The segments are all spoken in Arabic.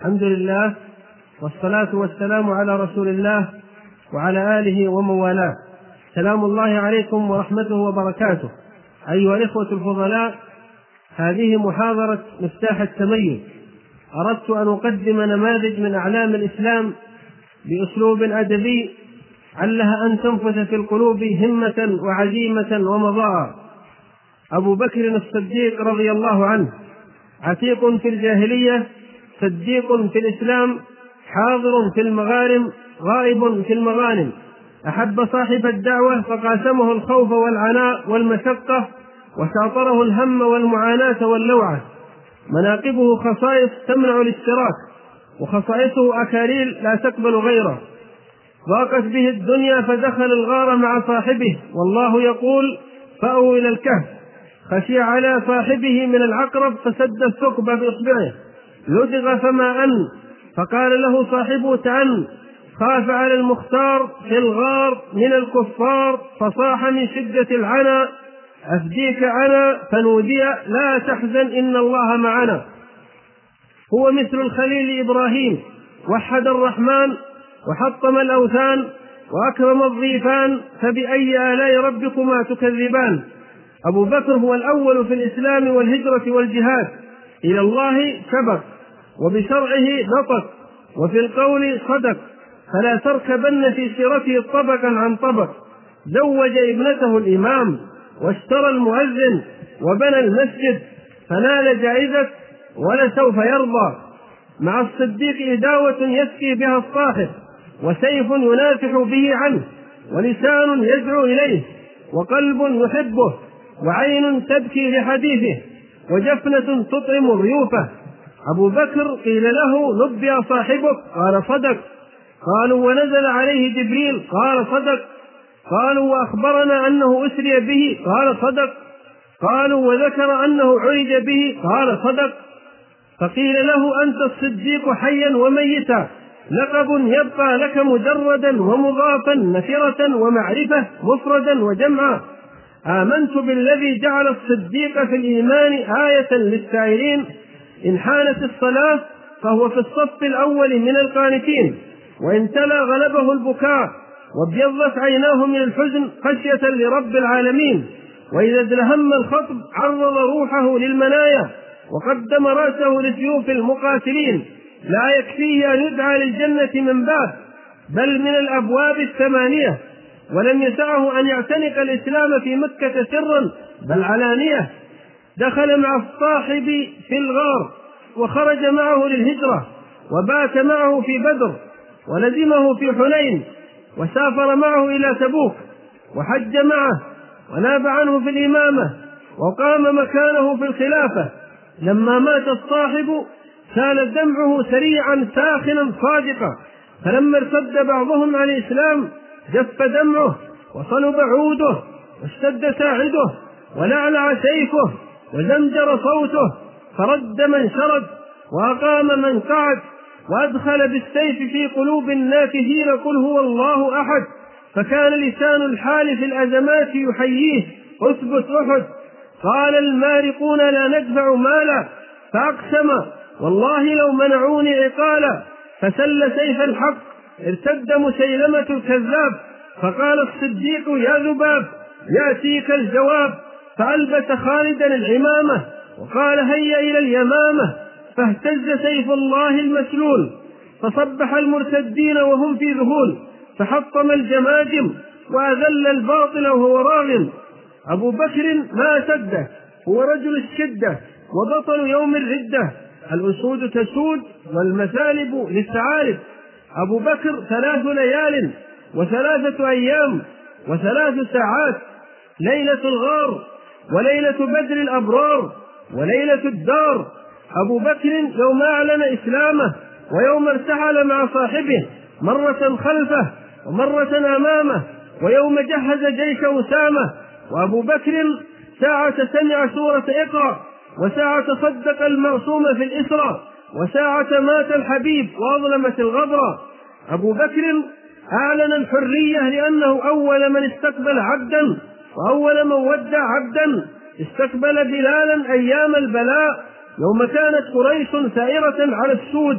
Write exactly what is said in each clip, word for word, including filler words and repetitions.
الحمد لله والصلاة والسلام على رسول الله وعلى آله ومن والاه. سلام الله عليكم ورحمته وبركاته. أيها الإخوة الفضلاء، هذه محاضرة مفتاح التميز. أردت أن أقدم نماذج من أعلام الإسلام بأسلوب أدبي علها أن تنفث في القلوب همة وعزيمة ومضاء. أبو بكر الصديق رضي الله عنه عتيق في الجاهلية، صديق في الإسلام، حاضر في المغارم، غائب في المغانم. أحب صاحب الدعوة فقاسمه الخوف والعناء والمشقة، وشاطره الهم والمعاناة واللوعة. مناقبه خصائص تمنع الاشتراك، وخصائصه أكاريل لا تقبل غيره. ضاقت به الدنيا فدخل الغار مع صاحبه، والله يقول: فأووا إلى الكهف. خشي على صاحبه من العقرب فسد الثقب بإصبعه، لدغ فما أن، فقال له صاحبه: تعن. خاف على المختار في الغار من الكفار، فصاح من شدة العنى: أفديك أنا. فنودي: لا تحزن إن الله معنا. هو مثل الخليل إبراهيم، وحد الرحمن وحطم الأوثان وأكرم الضيفان، فبأي آلاء ربكما تكذبان. أبو بكر هو الأول في الإسلام والهجرة والجهاد، إلى الله سبق، وبشرعه نطق، وفي القول صدق، فلا تركبن في سيرته طبقا عن طبق. زوج ابنته الإمام، واشترى المؤذن، وبنى المسجد، فنال جائزة ولسوف يرضى. مع الصديق إداوة يسقي بها الصاحب، وسيف ينافح به عنه، ولسان يدعو إليه، وقلب يحبه، وعين تبكي لحديثه، وجفنة تطعم ضيوفه. أبو بكر قيل له: نبئ صاحبك؟ قال: صدق. قالوا: ونزل عليه جبريل؟ قال: صدق. قالوا: وأخبرنا أنه أسري به؟ قال: صدق. قالوا: وذكر أنه عرج به؟ قال: صدق. فقيل له: أنت الصديق حيا وميتا، لقب يبقى لك مجردا ومضافا، نكرة ومعرفة، مفردا وجمعا. آمنت بالذي جعل الصديق في الإيمان آية للسائلين، إن حانت الصلاة فهو في الصف الأول من القانتين، وإن تلا غلبه البكاء، وابيضت عيناه من الحزن خشية لرب العالمين، وإذا ازدهم الخطب عرض روحه للمنايا، وقدم رأسه لسيوف المقاتلين. لا يكفيه أن يدعى للجنة من باب، بل من الأبواب الثمانية. ولم يسعه أن يعتنق الإسلام في مكة سرا، بل علانية. دخل مع الصاحب في الغار، وخرج معه للهجرة، وبات معه في بدر، ولزمه في حنين، وسافر معه إلى تبوك، وحج معه، وناب عنه في الإمامة، وقام مكانه في الخلافة. لما مات الصاحب سال دمعه سريعا ساخنا صادقا، فلما ارتد بعضهم عن الإسلام جف دمعه، وصلب عوده، واشتد ساعده، ولعلع سيفه، وزمجر صوته، فرد من شرد، وأقام من قعد، وأدخل بالسيف في قلوب الناكثين قل هو الله أحد. فكان لسان الحال في الأزمات يحييه: أثبت أحد. قال المارقون: لا ندفع مالا. فأقسم: والله لو منعوني عقالا. فسل سيف الحق، ارتد مسيلمة الكذاب. فقال الصديق: يا ذباب، يأتيك الجواب. فألبس خالدا العمامة، وقال: هيا إلى اليمامة. فاهتز سيف الله المسلول، فصبح المرتدين وهم في ذهول، فحطم الجماجم، وأذل الباطل وهو راغم. أبو بكر ما سده، هو رجل الشدة، وبطل يوم الردة. الأسود تسود، والمثالب للثعالب. أبو بكر ثلاث ليال، وثلاثة أيام، وثلاث ساعات: ليلة الغار، وليلة بدر الأبرار، وليلة الدار. أبو بكر يوم أعلن إسلامه، ويوم ارتحل مع صاحبه، مرة خلفه ومرة أمامه، ويوم جهز جيش أسامة. وأبو بكر ساعة سمع سورة اقرأ، وساعة صدق المعصوم في الإسرى، وساعة مات الحبيب وأظلمت الغبرة. أبو بكر أعلن الحرية لأنه أول من استقبل عبدا، وأول من ودع عبدا. استقبل بلالا أيام البلاء، يوم كانت قريش سائرة على السود،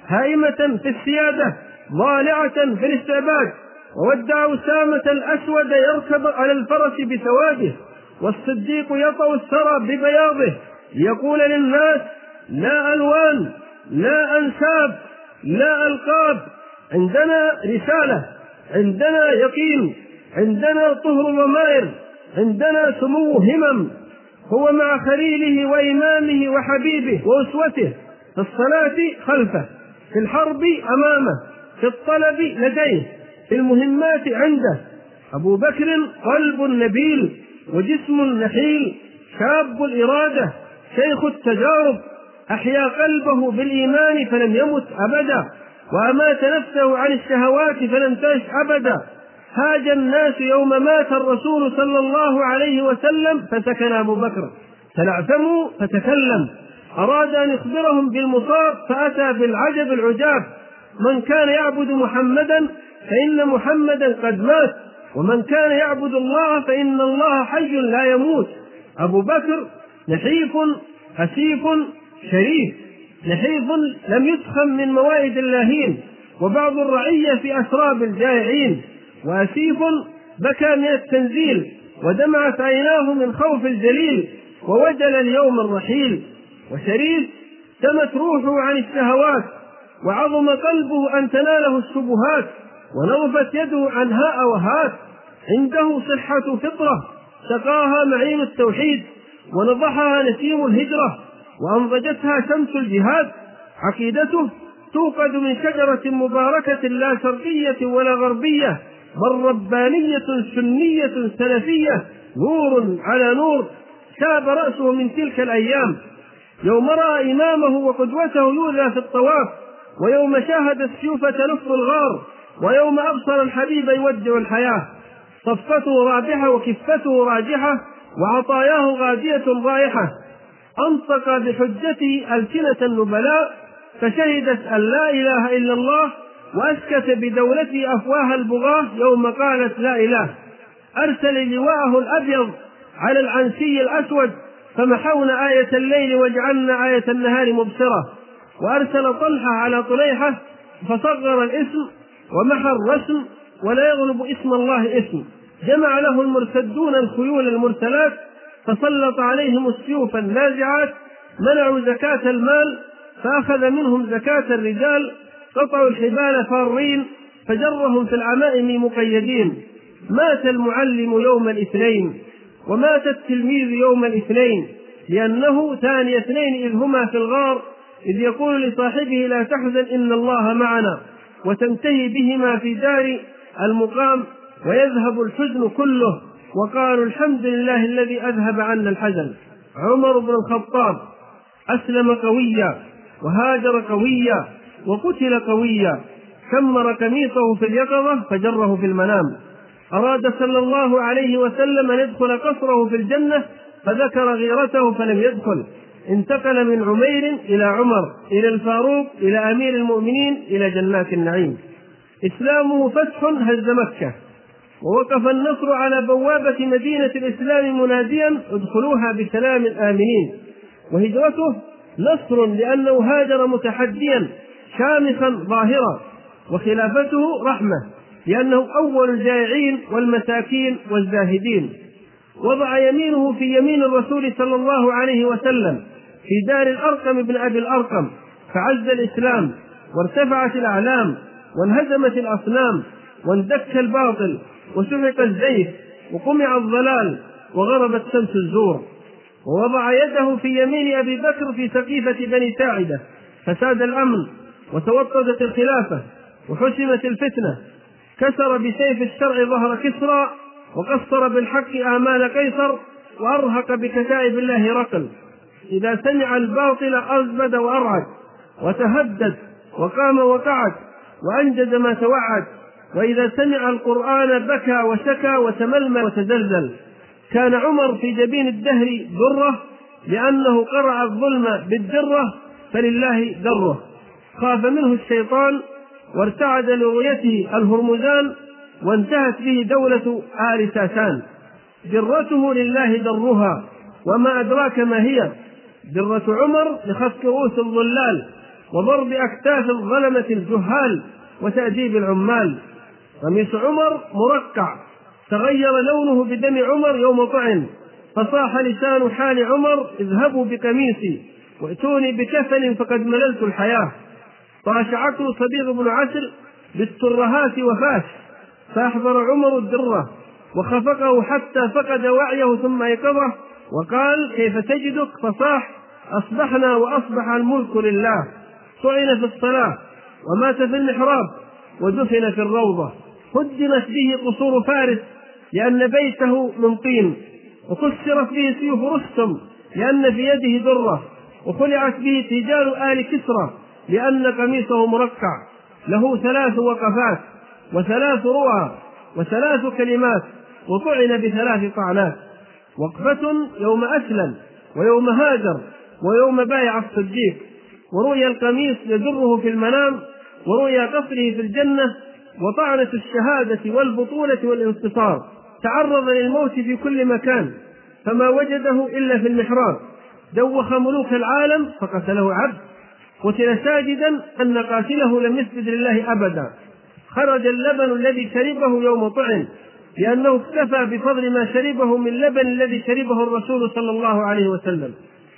هائمة في السيادة ضالعة في الاستعباد، وودع أسامة الأسود يركب على الفرس بسواده، والصديق يطأ الثرى ببياضه، يقول للناس: لا ألوان، لا أنساب، لا ألقاب، عندنا رسالة، عندنا يقين، عندنا طهر ضمائر، عندنا سمو همم. هو مع خليله وإمامه وحبيبه وأسوته، في الصلاة خلفه، في الحرب أمامه، في الطلب لديه، في المهمات عنده. أبو بكر قلب نبيل وجسم نحيل، شاب الإرادة، شيخ التجارب، أحيا قلبه بالإيمان فلم يمت أبدا، وأمات نفسه عن الشهوات فلم تعش أبدا. هاج الناس يوم مات الرسول صلى الله عليه وسلم فسكن أبو بكر، تلعثموا فتكلم، أراد أن يخبرهم بالمصاب فأتى بالعجب العجاب: من كان يعبد محمدا فإن محمدا قد مات، ومن كان يعبد الله فإن الله حي لا يموت. أبو بكر نحيف أسيف شريف، نحيف لم يسخن من موائد اللاهين، وبعض الرعية في أسراب الجائعين، وأسيف بكى من التنزيل، ودمعت عيناه من خوف الجليل، ووجل اليوم الرحيل. وشريف تمت روحه عن الشهوات، وعظم قلبه أن تناله الشبهات، ونظفت يده عن هاء وهات. عنده صحة فطرة سقاها معين التوحيد، ونضحها نسيم الهجرة، وأنضجتها شمس الجهاد. عقيدته توقد من شجرة مباركة لا شرقية ولا غربية، بل ربانية سنية سلفية، نور على نور. شاب رأسه من تلك الأيام يوم رأى إمامه وقدوته يؤذى في الطواف، ويوم شاهد السيوف تلف الغار، ويوم أبصر الحبيب يودع الحياة. صفته رابحة وكفته راجحة، وعطاياه غادية رائحة. أنطق بحجته ألسنة النبلاء، فشهدت أن لا إله إلا الله، وأسكت بدولته أفواه البغاة يوم قالت لا إله. أرسل لواءه الأبيض على العنسي الأسود، فمحونا آية الليل وجعلنا آية النهار مبصرة. وأرسل طلحة على طليحة، فصغر الاسم ومحى الرسم، ولا يغلب اسم الله اسم. جمع له المرتدون الخيول المرسلات، فسلط عليهم السيوف النازعات. منعوا زكاة المال، فأخذ منهم زكاة الرجال. قطعوا الحبال فارين، فجرهم في العمائم مقيدين. مات المعلم يوم الاثنين، ومات التلميذ يوم الاثنين، لأنه ثاني اثنين إذ هما في الغار، إذ يقول لصاحبه لا تحزن إن الله معنا، وتنتهي بهما في دار المقام، ويذهب الحزن كله، وقالوا الحمد لله الذي أذهب عنا الحزن. عمر بن الخطاب أسلم قويا، وهاجر قويا، وقتل قويا. كمر قميصه في اليقظة فجره في المنام. أراد صلى الله عليه وسلم أن يدخل قصره في الجنة، فذكر غيرته فلم يدخل. انتقل من عمير إلى عمر، إلى الفاروق، إلى أمير المؤمنين، إلى جنات النعيم. إسلامه فتح هز مكة، ووقف النصر على بوابة مدينة الإسلام مناديا ادخلوها بسلام آمنين. وهجرته نصر لأنه هاجر متحديا شامخا ظاهرا. وخلافته رحمة لأنه أول الجائعين والمساكين والزاهدين. وضع يمينه في يمين الرسول صلى الله عليه وسلم في دار الأرقم بن أبي الأرقم، فعز الإسلام، وارتفعت الأعلام، وانهزمت الأصنام، واندك الباطل، وسحق الزيف، وقمع الضلال، وغربت شمس الزور. ووضع يده في يمين أبي بكر في سقيفة بني ساعدة، فساد الأمن، وتوطدت الخلافة، وحسمت الفتنة. كسر بسيف الشرع ظهر كسرى، وقصر بالحق آمال قيصر، وأرهق بكتائب الله رقل. إذا سمع الباطل أزبد وأرعد، وتهدد، وقام وقعد، وأنجز ما توعد. وإذا سمع القرآن بكى وشكى وتململ وتزلزل. كان عمر في جبين الدهر درة، لأنه قرع الظلم بالدرة، فلله دره. خاف منه الشيطان، وارتعد لرؤيته الهرمزان، وانتهت به دولة آل ساسان. درته لله درها، وما أدراك ما هي. درة عمر لخفق رؤوس الضلال، وضرب أكتاف الظلمة الجهال وتأديب العمال. قميص عمر مرقع تغير لونه بدم عمر يوم طعن، فصاح لسان حال عمر اذهبوا بقميصي وائتوني بكفن فقد مللت الحياة. طاش عقل صديق بن عسل بالترهات وفاش، فأحضر عمر الدرة وخفقه حتى فقد وعيه ثم أيقظه وقال كيف تجدك؟ فصاح أصبحنا وأصبح الملك لله. طعن في الصلاة ومات في المحراب ودفن في الروضة. هدمت به قصور فارس لأن بيته من طين، وكسرت به سيوف رستم لأن في يده درة، وخلعت به تيجان آل كسرى لأن قميصه مرقع. له ثلاث وقفات وثلاث رؤى وثلاث كلمات، وطعن بثلاث طعنات. وقفة يوم أسلم ويوم هاجر ويوم بايع الصديق، ورؤيا القميص يجره في المنام، ورؤيا قصره في الجنة، وطعنة الشهادة والبطولة والانتصار. تعرض للموت في كل مكان فما وجده إلا في المحراب. دوخ ملوك العالم فقتله عبد، قتل ساجدا أن قاتله لم يسجد لله أبدا. خرج اللبن الذي شربه يوم طعن لأنه اكتفى بفضل ما شربه من لبن الذي شربه الرسول صلى الله عليه وسلم.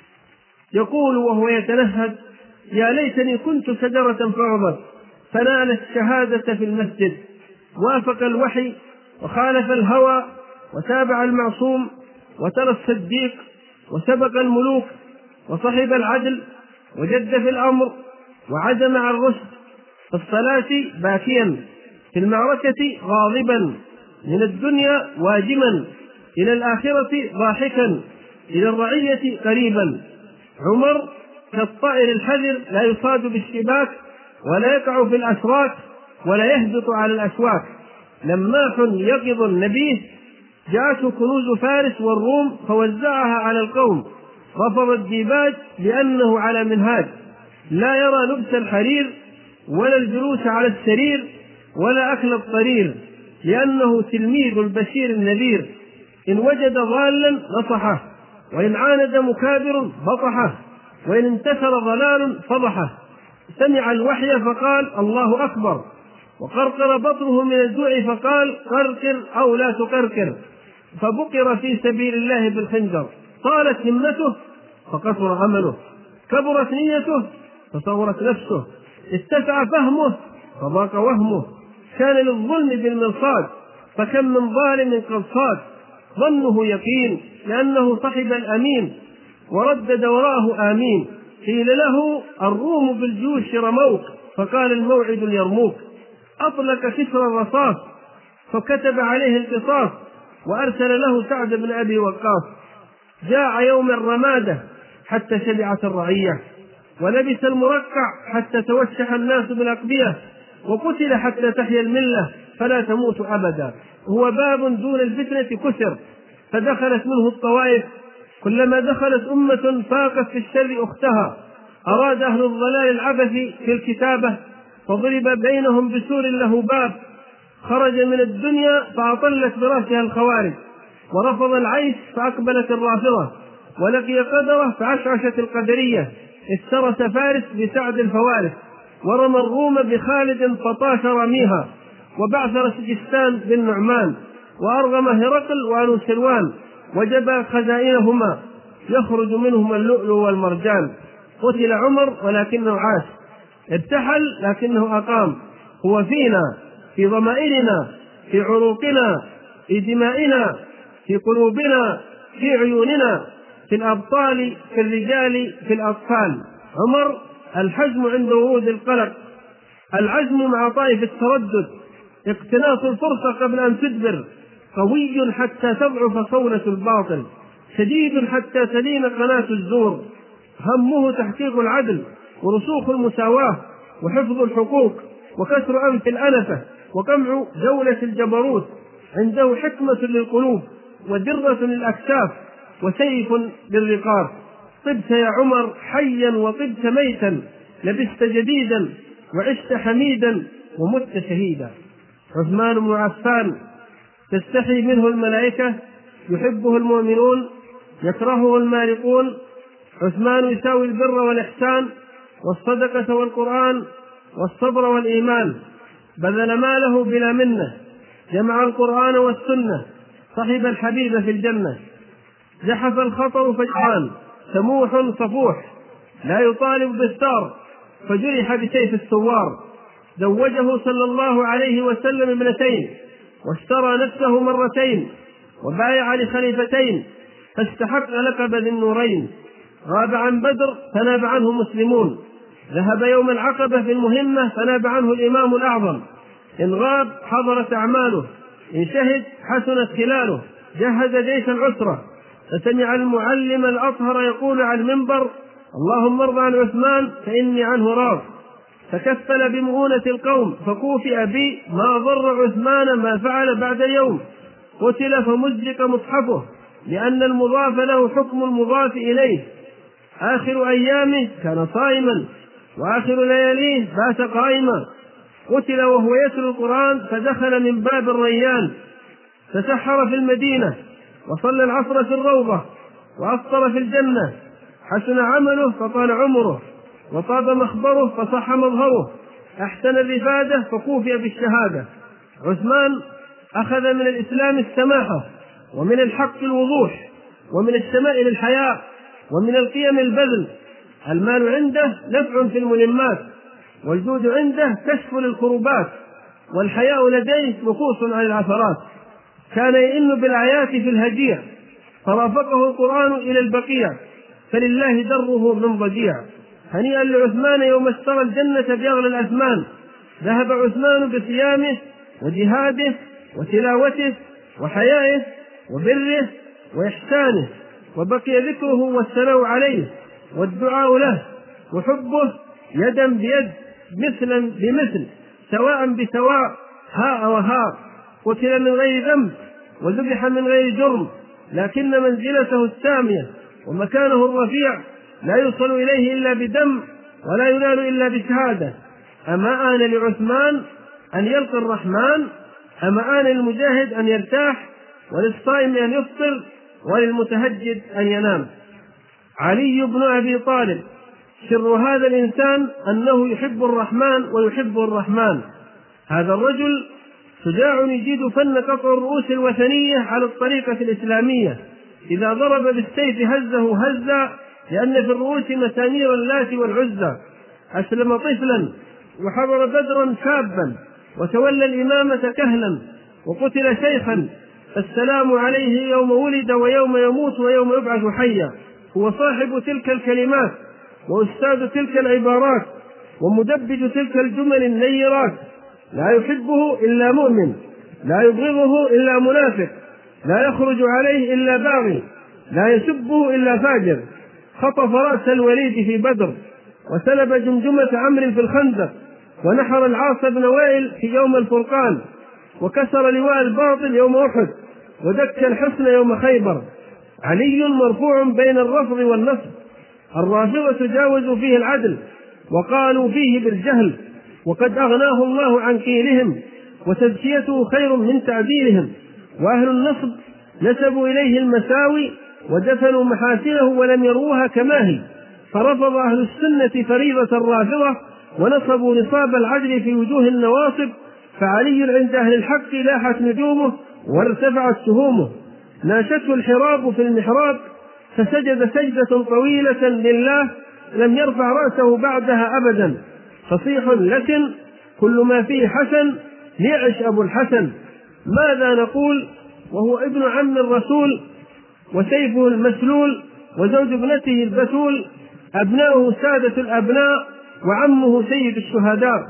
يقول وهو يتنهد يا ليتني كنت شجرة فعضت فنال الشهادة في المسجد. وافق الوحي وخالف الهوى وتابع المعصوم وترى الصديق وسبق الملوك وصحب العدل وجد في الأمر وعزم عن الرشد. في الصلاة باكيا، في المعركة غاضبا، من الدنيا واجما، إلى الآخرة ضاحكا، إلى الرعية قريبا. عمر كالطائر الحذر لا يصاد بالشباك ولا يقع في الأشراك ولا يهبط على الأشواك. لماح يقظ نبيه جاءته كنوز فارس والروم فوزعها على القوم. رفض الديباج لأنه على منهاج، لا يرى لبس الحرير ولا الجلوس على السرير ولا أكل الطرير، لأنه تلميذ البشير النذير. إن وجد ضالا نصحه، وإن عاند مكابر بطحه، وإن انتشر ضلال فضحه. سمع الوحي فقال الله أكبر، وقرقر بطنه من الجوع فقال قرقر أو لا تقرقر، فبقر في سبيل الله بالخنجر. طالت همته فقصر عمله، كبرت نيته فصغرت نفسه، اتسع فهمه فضاق وهمه. كان للظلم بالمرصاد فكم من ظالم قد صاد. ظنه يقين لأنه صحب الأمين وردد وراءه آمين. قيل له الروم بالجيوش رموك فقال الموعد اليرموك. أطلق كسر الرصاص فكتب عليه القصاص وأرسل له سعد بن أبي وقاص. جاع يوم الرمادة حتى شبعت الرعية، ولبس المرقع حتى توشح الناس بالأقبية، وقتل حتى تحيا الملة فلا تموت أبدا. هو باب دون الفتنة كسر فدخلت منه الطوائف. كلما دخلت أمة فاقت في الشر أختها. أراد أهل الضلال العبث في الكتابة فضرب بينهم بسور له باب. خرج من الدنيا فأطلت برأسها الخوارج، ورفض العيش فأقبلت الرافضة، ولقي قدره فعشعشت القدرية. استرس فارس بسعد الفوارس، ورمى الروم بخالد فطاش رميها، وبعثر سجستان بالنعمان، وأرغم هرقل وأنوشروان، وجبى خزائنهما يخرج منهما اللؤلؤ والمرجان. قتل عمر ولكنه عاش، ارتحل لكنه أقام. هو فينا، في ضمائرنا، في عروقنا، في دمائنا، في قلوبنا، في عيوننا، في الأبطال، في الرجال، في الأطفال. عمر الحزم عند ورود القلق، العزم مع طائف التردد، اقتناص الفرصة قبل أن تدبر، قوي حتى تضعف صولة الباطل، شديد حتى تلين قناة الزور. همه تحقيق العدل ورسوخ المساواة وحفظ الحقوق وكسر أنف الأنفة وقمع دولة الجبروت. عنده حكمة للقلوب ودرة للأكتاف وسيف للرقاب. طبت يا عمر حيا وطبت ميتا، لبست جديدا وعشت حميدا ومت شهيدا. عثمان بن عفان تستحي منه الملائكة، يحبه المؤمنون، يكرهه المارقون. عثمان يساوي البر والإحسان والصدقة والقرآن والصبر والإيمان، بذل ماله بلا منة، جمع القرآن والسنة، صحب الحبيب في الجنة، زحف الخطر فجعان، سموح صفوح، لا يطالب بالثار فجرح بسيف الثوار، زوجه صلى الله عليه وسلم ابنتين، واشترى نفسه مرتين، وبايع لخليفتين، فاستحق لقب ذي النورين، غاب عن بدر فناب عنه مسلمون، ذهب يوم العقبة في المهمة فناب عنه الإمام الأعظم، إن غاب حضرت أعماله، إن شهد حسنت خلاله، جهز جيش العسرة، فسمع المعلم الأطهر يقول على المنبر: اللهم ارض عن عثمان فإني عنه راض، تكفل بمؤونة القوم فكوفئ بي، ما ضر عثمان ما فعل بعد يوم، قتل فمزق مصحفه لأن المضاف له حكم المضاف إليه، آخر أيامه كان صائما وآخر لياليه بات قائما، قتل وهو يتلو القرآن فدخل من باب الريان، تسحر في المدينة وصلى العصر في الروضة وأفطر في الجنة، حسن عمله فطال عمره، وطاب مخبره فصح مظهره، أحسن الرفادة فكوفئ بالشهادة. عثمان أخذ من الإسلام السماحة، ومن الحق الوضوح، ومن الشمائل الحياء، ومن القيم البذل. المال عنده نفع في الملمات، والجود عنده كشف للكربات، والحياء لديه نقوص عن العثرات. كان يئن بالآيات في الهجيع، فرافقه القرآن إلى البقيع، فلله دره من ضجيع. هنيئا لعثمان يوم اشترى الجنة بأغلى الأثمان، ذهب عثمان بصيامه وجهاده وتلاوته وحيائه وبره وإحسانه، وبقي ذكره والثناء عليه والدعاء له وحبه يدا بيد، مثلا بمثل، سواء بسواء، هاء وهاء، قتل من غير ذنب وذبح من غير جرم، لكن منزلته السامية ومكانه الرفيع لا يوصل إليه إلا بدم، ولا ينال إلا بشهادة. أما آن لعثمان أن يلقى الرحمن، أما آن للمجاهد أن يرتاح، وللصائم أن يفطر، وللمتهجد أن ينام. علي بن أبي طالب سر هذا الإنسان أنه يحب الرحمن ويحب الرحمن. هذا الرجل شجاع يجيد فن قطع الرؤوس الوثنية على الطريقة الإسلامية، إذا ضرب بالسيف هزه هزا، لأن في الرؤوس مسامير اللات والعزى. أسلم طفلا وحضر بدرا شابا، وتولى الإمامة كهلا، وقتل شيخا، فالسلام عليه يوم ولد ويوم يموت ويوم يبعث حيا. هو صاحب تلك الكلمات وأستاذ تلك العبارات ومدبج تلك الجمل النيرات. لا يحبه إلا مؤمن، لا يبغضه إلا منافق، لا يخرج عليه إلا باغي، لا يسبه إلا فاجر. خطف رأس الوليد في بدر، وسلب جمجمة عمرو في الخندق، ونحر العاص بن وائل في يوم الفرقان، وكسر لواء الباطل يوم أحد، ودك الحصن يوم خيبر. علي مرفوع بين الرفض والنصب، الرافضة جاوزوا فيه العدل وقالوا فيه بالجهل، وقد أغناه الله عن قيلهم، وتزكيته خير من تعديلهم. وأهل النصب نسبوا إليه المساوي ودفنوا محاسنه ولم يروها كما هي، فرفض أهل السنة فريضة الرافضة ونصبوا نصاب العدل في وجوه النواصب. فعلي عند أهل الحق لاحت نجومه وارتفعت سهومه، ناشته الحراب في المحراب، فسجد سجدة طويلة لله لم يرفع رأسه بعدها أبدا. فصيح لكن كل ما فيه حسن، ليعش أبو الحسن. ماذا نقول وهو ابن عم الرسول، وسيفه المسلول، وزوج ابنته البتول، أبناؤه سادة الأبناء، وعمه سيد الشهداء.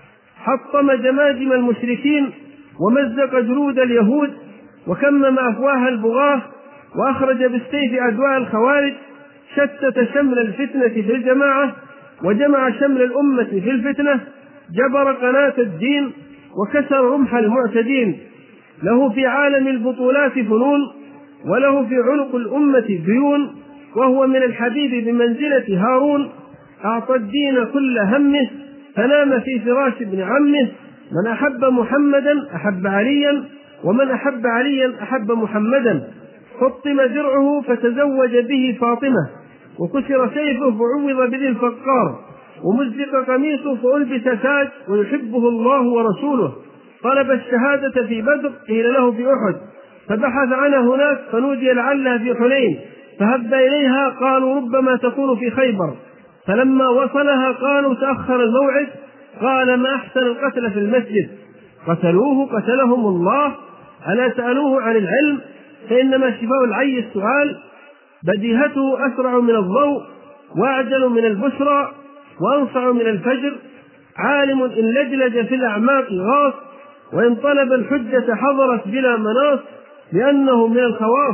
حطم جماجم المشركين، ومزق جلود اليهود، وكمم أفواه البغاة، وأخرج بالسيف أدواء الخوارج. شتت شمل الفتنة في الجماعة، وجمع شمل الأمة في الفتنة. جبر قناة الدين، وكسر رمح المعتدين. له في عالم البطولات فنون، وله في عنق الأمة ديون، وهو من الحبيب بمنزلة هارون. أعطى الدين كل همه، فنام في فراش ابن عمه. من أحب محمدا أحب عليا، ومن أحب عليا أحب محمدا. حطم درعه فتزوج به فاطمة، وكسر سيفه فعوض بذي الفقار. ومزق قميصه فألبس تاج ويحبه الله ورسوله. طلب الشهادة في بدر قيل له في أحد، فبحث عنها هناك فنودي لعلها في حنين، فهب إليها قالوا ربما تكون في خيبر، فلما وصلها قالوا تأخر الموعد، قال ما أحسن القتل في المسجد، قتلوه قتلهم الله، ألا سألوه عن العلم فإنما شفاء العي السؤال، بديهته أسرع من الضوء وأعجل من البشرى وأنصع من الفجر، عالم إن لجلج في الأعماق غاص، وإن طلب الحجة حضرت بلا مناص، لأنه من الخواص.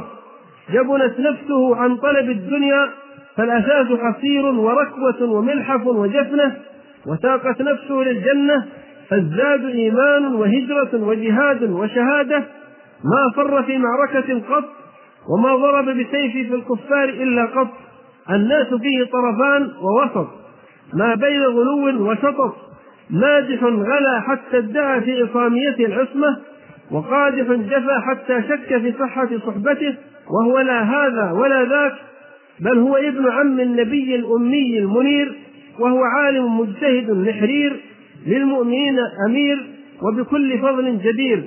جبنت نفسه عن طلب الدنيا فالأساس حصير وركوة وملحف وجفنة، وساقت نفسه للجنة فالزاد إيمان وهجرة وجهاد وشهادة، ما فر في معركة قط وما ضرب بسيفه في الكفار إلا قط، الناس فيه طرفان ووسط ما بين غلو وشطط، مادح غلا حتى ادعى في إصاميته العصمة، وقادح جفا حتى شك في صحة صحبته، وهو لا هذا ولا ذاك، بل هو ابن عم النبي الأمي المنير، وهو عالم مجتهد نحرير، للمؤمنين أمير وبكل فضل جدير.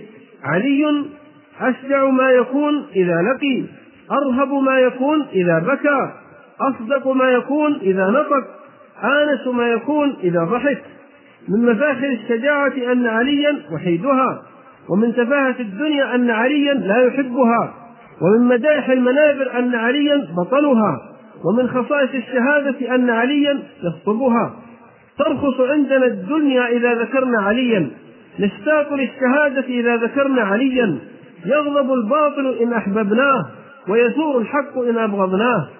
علي أشجع ما يكون إذا لقي، أرهب ما يكون إذا بكى، أصدق ما يكون إذا نطق، آنس ما يكون إذا ضحك. من مفاخر الشجاعة أن عليا وحيدها، ومن تفاهة الدنيا أن عليا لا يحبها، ومن مدائح المنابر أن عليا بطلها، ومن خصائص الشهادة أن عليا يخطبها. ترخص عندنا الدنيا إذا ذكرنا عليا، نشتاق للشهادة إذا ذكرنا عليا، يغضب الباطل إن أحببناه ويثور الحق إن أبغضناه.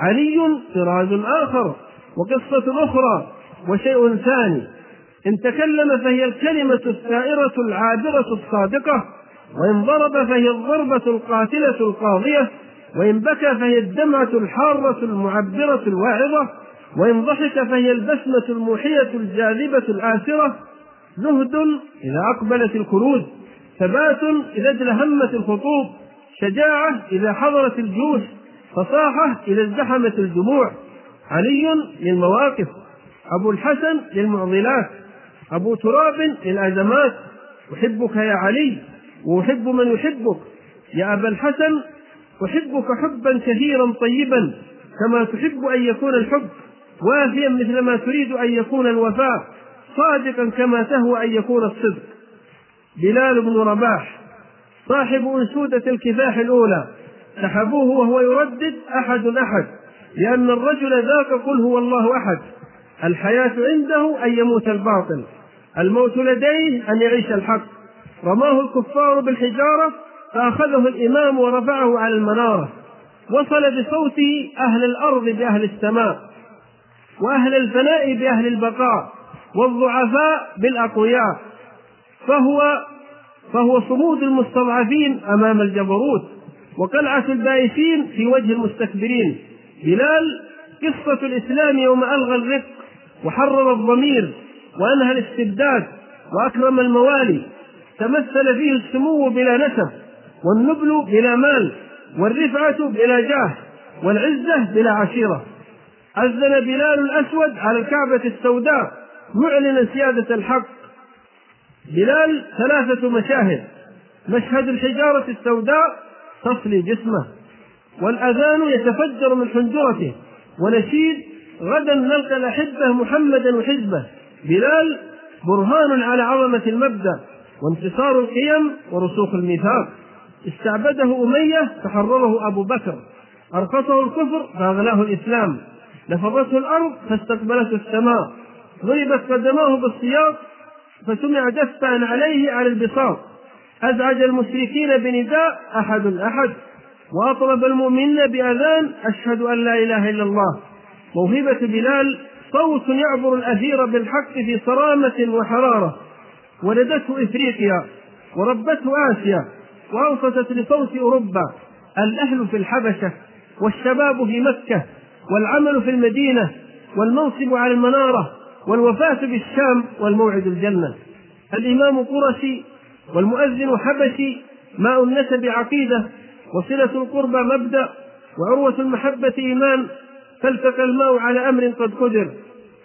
علي طراز آخر وقصة أخرى وشيء ثاني، إن تكلم فهي الكلمة الثائرة العابرة الصادقة، وإن ضرب فهي الضربة القاتلة القاضية، وإن بكى فهي الدمعة الحارة المعبرة الواعظة، وإن ضحك فهي البسمة الموحية الجاذبة الآسرة. زهد إذا أقبلت الكروز، ثبات إذا ادلهمت الخطوب، شجاعة إذا حضرت الجيوش، فصاحة إذا ازدحمت الجموع. علي للمواقف، أبو الحسن للمعضلات، أبو تراب للأزمات. أحبك يا علي وأحب من يحبك، يا أبا الحسن أحبك حبا كثيرا طيبا، كما تحب أن يكون الحب، وافيا مثل ما تريد أن يكون الوفاء، صادقا كما تهوى أن يكون الصدق. بلال بن رباح صاحب أنشودة الكفاح الأولى، سحبوه وهو يردد أحد أحد، لأن الرجل ذاك قل هو الله أحد. الحياة عنده أن يموت الباطل، الموت لديه أن يعيش الحق. رماه الكفار بالحجارة فأخذه الإمام ورفعه على المنارة، وصل بصوته أهل الأرض بأهل السماء، وأهل الفناء بأهل البقاء، والضعفاء بالأقوياء، فهو فهو صمود المستضعفين أمام الجبروت، وقلعة البائسين في وجه المستكبرين. بلال قصة الإسلام يوم ألغى الرق وحرر الضمير وأنهى الاستبداد وأكرم الموالي، تمثل فيه السمو بلا نسب، والنبل بلا مال، والرفعة بلا جاه، والعزة بلا عشيرة. أذن بلال الأسود على الكعبة السوداء معلنا سيادة الحق. بلال ثلاثة مشاهد: مشهد الحجارة السوداء تصلي جسمه، والأذان يتفجر من حنجرته، ونشيد غدا نلقى الأحبة محمدا وحزبه. بلال برهان على عظمة المبدأ وانتصار القيم ورسوخ الميثاق. استعبده أمية فحرره أبو بكر، أرخصه الكفر فأغلاه الإسلام، لفظته الأرض فاستقبلته السماء، ضربت قدماه بالسياط فسمع دفا عليه على البساط، أزعج المشركين بنداء أحد أحد، وأطرب المؤمنين بأذان أشهد أن لا إله إلا الله. موهبة بلال صوت يعبر الأثير بالحق في صرامة وحرارة، ولدته إفريقيا وربته آسيا، وأوصتت لصوت أوروبا. الأهل في الحبشة، والشباب في مكة، والعمل في المدينة، والمنصب على المنارة، والوفاة بالشام، والموعد الجنة. الإمام قرشي والمؤذن حبشي، ماء النسب عقيدة، وصلة القربى مبدأ، وعروة المحبة إيمان، فالتقى الماء على أمر قد قدر.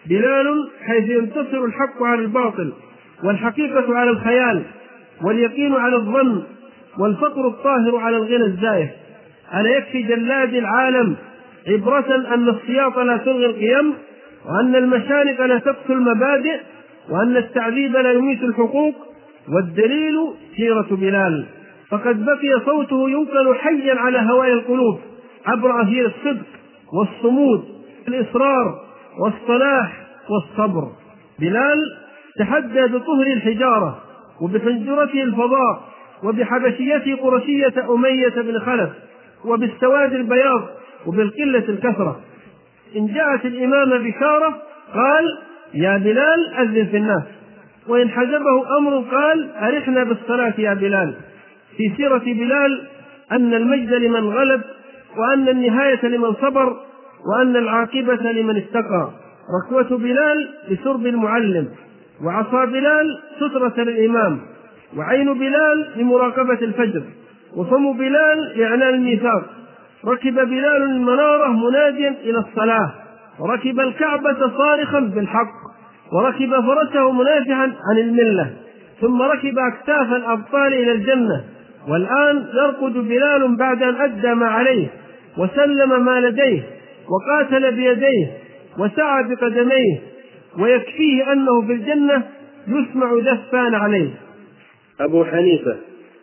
بلال حيث ينتصر الحق على الباطل، والحقيقة على الخيال، واليقين على الظن، والفقر الطاهر على الغنى الزائف. ألا يكفي جلاد العالم عبرة أن السياط لا تلغي القيم، وأن المشانق لا تقتل المبادئ، وأن التعذيب لا يميت الحقوق؟ والدليل سيرة بلال، فقد بقي صوته ينقل حيا على هواء القلوب عبر أثير الصدق والصمود، الإصرار والصلاح والصبر. بلال تحدى بطهر الحجارة وبحنجرته الفضاء وبحبشيته قرشية أمية بن خلف وبالسواد البياض وبالقلة الكثرة. إن جاءت الإمامة بشارة قال: يا بلال أذن في الناس، وإن حجبه أمر قال: أرحنا بالصلاة يا بلال. في سيرة بلال أن المجد لمن غلب، وأن النهاية لمن صبر، وأن العاقبة لمن اتقى. ركوة بلال لشرب المعلم، وعصا بلال سترة للإمام، وعين بلال لمراقبة الفجر، وفم بلال لإعلان الميثاق. ركب بلال المنارة مناديا إلى الصلاة، وركب الكعبة صارخا بالحق، وركب فرسه منافحا عن الملة، ثم ركب أكتاف الأبطال إلى الجنة. والآن يرقد بلال بعد أن أدى ما عليه، وسلم ما لديه، وقاتل بيديه، وسعى بقدميه، ويكفيه أنه في الجنة يسمع دفان عليه. أبو حنيفة: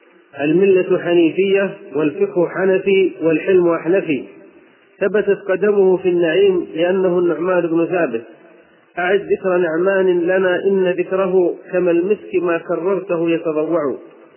الملة حنيفية، والفقه حنفي، والحلم أحنفي. ثبتت قدمه في النعيم لأنه النعمان بن ثابت. أعد ذكر نعمان لنا، إن ذكره كما المسك ما كررته يتضوع.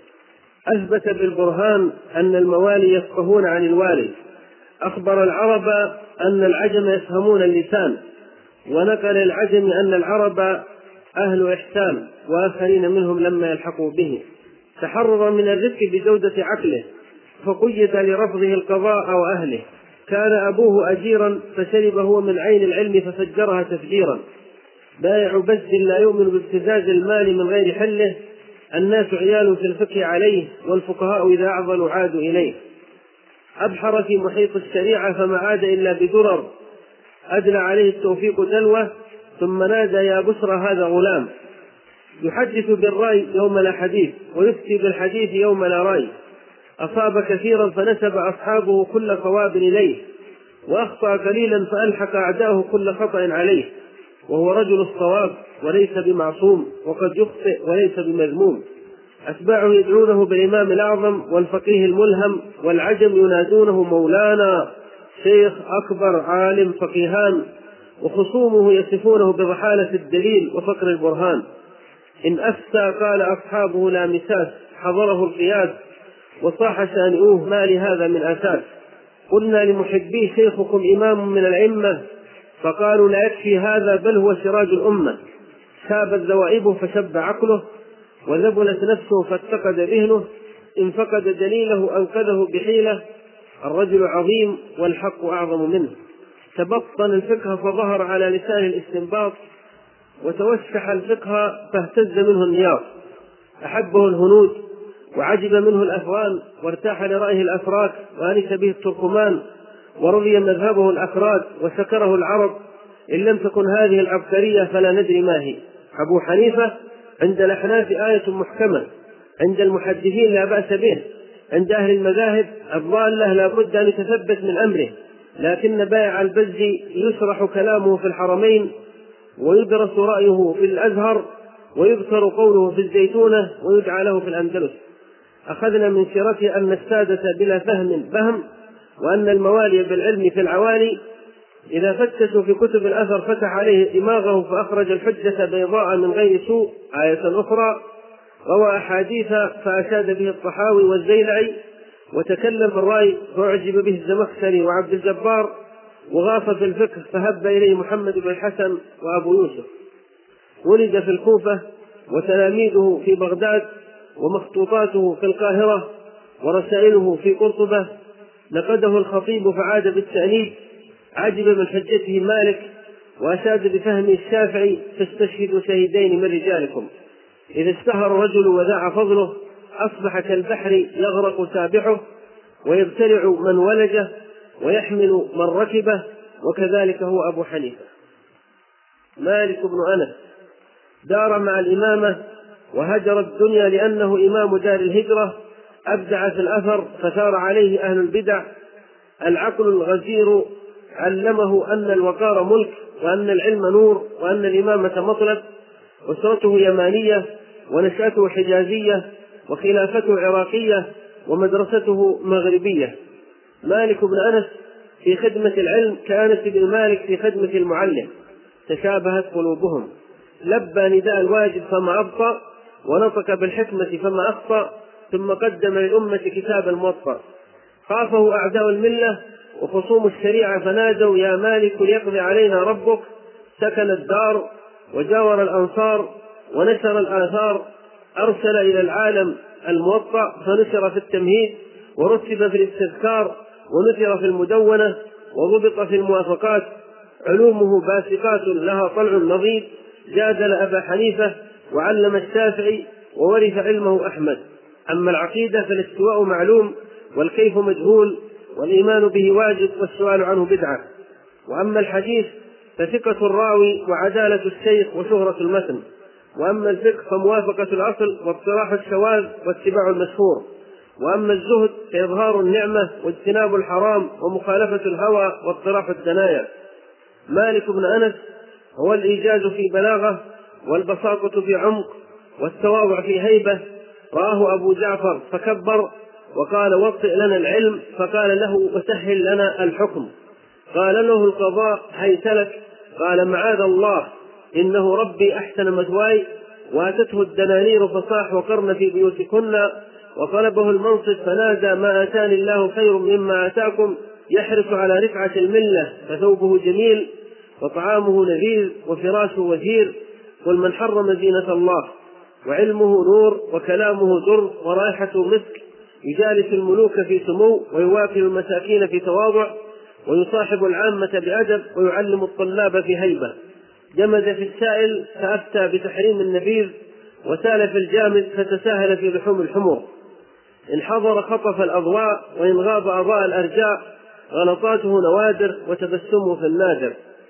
أثبت بالبرهان أن الموالي يفقهون عن الوالي. أخبر العرب أن العجم يفهمون اللسان، ونقل العجم أن العرب أهل إحسان، وآخرين منهم لما يلحقوا به. تحرر من الرفق بجودة عقله، فقيد لرفضه القضاء وأهله. كان أبوه أجيرا، فشرب هو من عين العلم ففجرها تفجيرا. بائع بز لا يؤمن بابتزاز المال من غير حله. الناس عيال في الفقه عليه، والفقهاء إذا أعضلوا عادوا إليه. أبحر في محيط الشريعة فما عاد إلا بدرر. أدلى عليه التوفيق دلوة، ثم نادى: يا بشرى هذا غلام. يحدث بالرأي يوم لا حديث، ويفتي بالحديث يوم لا رأي. أصاب كثيرا فنسب أصحابه كل صواب إليه، وأخطأ قليلا فألحق أعداؤه كل خطأ عليه. وهو رجل الصواب وليس بمعصوم، وقد يخطئ وليس بمذموم. أتباعه يدعونه بالإمام الأعظم والفقيه الملهم، والعجم ينادونه مولانا، شيخ أكبر عالم فقيهان. وخصومه يصفونه بضحالة الدليل وفقر البرهان. إن أفتى قال أصحابه لا مساس، حضره القياس وصاح شانئوه ما لهذا من أساس. قلنا لمحبيه: شيخكم إمام من العمة، فقالوا: لا يكفي هذا، بل هو سراج الأمة. شابت ذوائبه فشب عقله، وذبلت نفسه فاتقد ذهنه. إن فقد دليله أنقذه بحيلة. الرجل عظيم والحق أعظم منه. تبطن الفقه فظهر على لسان الاستنباط، وتوسح الفقه فاهتز منه النياط. أحبه الهنود وعجب منه الأفغان، وارتاح لرأيه الأفراك، وأنس به التركمان، ورضي مذهبه الأكراد، وسكره العرب. إن لم تكن هذه العبقرية فلا ندري ما هي. أبو حنيفة عند الأحناف آية محكمة، عند المحدثين لا بأس به، عند أهل المذاهب الضالة لا بد أن يتثبت من أمره. لكن بائع البز يشرح كلامه في الحرمين، ويدرس رأيه في الأزهر، ويذكر قوله في الزيتونة، ويدعى له في الأندلس. أخذنا من سيرته أن السادة بلا فهم فهم، وأن الموالي بالعلم في العوالي. إذا فتشوا في كتب الأثر فتح عليه دماغه فأخرج الحجة بيضاء من غير سوء. آية أخرى: روى أحاديث فأشاد به الطحاوي والزيلعي، وتكلم الرأي فأعجب به الزمخشري وعبد الجبار، وغاف في الفقه فهب إليه محمد بن الحسن وأبو يوسف. ولد في الكوفة، وتلاميذه في بغداد، ومخطوطاته في القاهرة، ورسائله في قرطبة. نقده الخطيب فعاد بالتأنيب. عجب من حجته مالك، وأشاد بفهم الشافعي: فاستشهدوا شهيدين من رجالكم. إذا اشتهر الرجل وذاع فضله، أصبح كالبحر يغرق سابحه، ويبتلع من ولجه، ويحمل من ركبه. وكذلك هو أبو حنيفة. مالك بن أنس دار مع الإمامة وهجر الدنيا لأنه إمام دار الهجرة، أبدع في الأثر فثار عليه أهل البدع. العقل الغزير علمه أن الوقار ملك، وأن العلم نور، وأن الإمامة مطلب. أسرته يمانية، ونشأته حجازية، وخلافته عراقية، ومدرسته مغربية. مالك بن أنس في خدمة العلم كأنس بن مالك في خدمة المعلم، تشابهت قلوبهم. لبى نداء الواجب فما أبطأ، ونطق بالحكمة فما أخطأ، ثم قدم للأمة كتاب الموطأ. خافه أعداء الملة وخصوم الشريعة فنادوا يا مالك ليقضي علينا ربك. سكن الدار وجاور الأنصار ونشر الآثار، أرسل إلى العالم الموطأ فنشر في التمهيد، ورتب في الاستذكار، ونثر في المدونة، وضبط في الموافقات. علومه باسقات لها طلع نضيد، جادل أبا حنيفة وعلم الشافعي، وورث علمه أحمد. أما العقيدة فالاستواء معلوم، والكيف مجهول، والإيمان به واجب، والسؤال عنه بدعة. وأما الحديث فثقة الراوي وعدالة الشيخ وشهرة المتن. وأما الفقه فموافقة الأصل واقتراح الشواذ واتباع المشهور. وأما الزهد فإظهار النعمة واجتناب الحرام ومخالفة الهوى واقتراح الدنايا. مالك بن أنس هو الإيجاز في بلاغة، والبساطة في عمق، والتواضع في هيبة. رآه أبو جعفر فكبر وقال وطئ لنا العلم، فقال له وسهل لنا الحكم. قال له القضاء هيت لك، قال معاذ الله إنه ربي أحسن مثواي. واتته الدنانير فصاح وقرن في بيوتكن، وطلبه المنصب فنادى ما آتاني الله خير مما آتاكم. يحرص على رفعة الملة فثوبه جميل، وطعامه لذيذ، وفراشه وزير. قل من حرم زينة الله. وعلمه نور، وكلامه در، ورائحته مسك. يجالس الملوك في سمو، ويواكب المساكين في تواضع، ويصاحب العامة بأدب، ويعلم الطلاب في هيبة. جمد في السائل فأفتى بتحريم النبيذ، وسال في الجامد فتساهل في لحوم الحمر. إن حضر خطف الأضواء، وإن غاب أضاء الأرجاء. غلطاته نوادر، وتبسمه في النادر.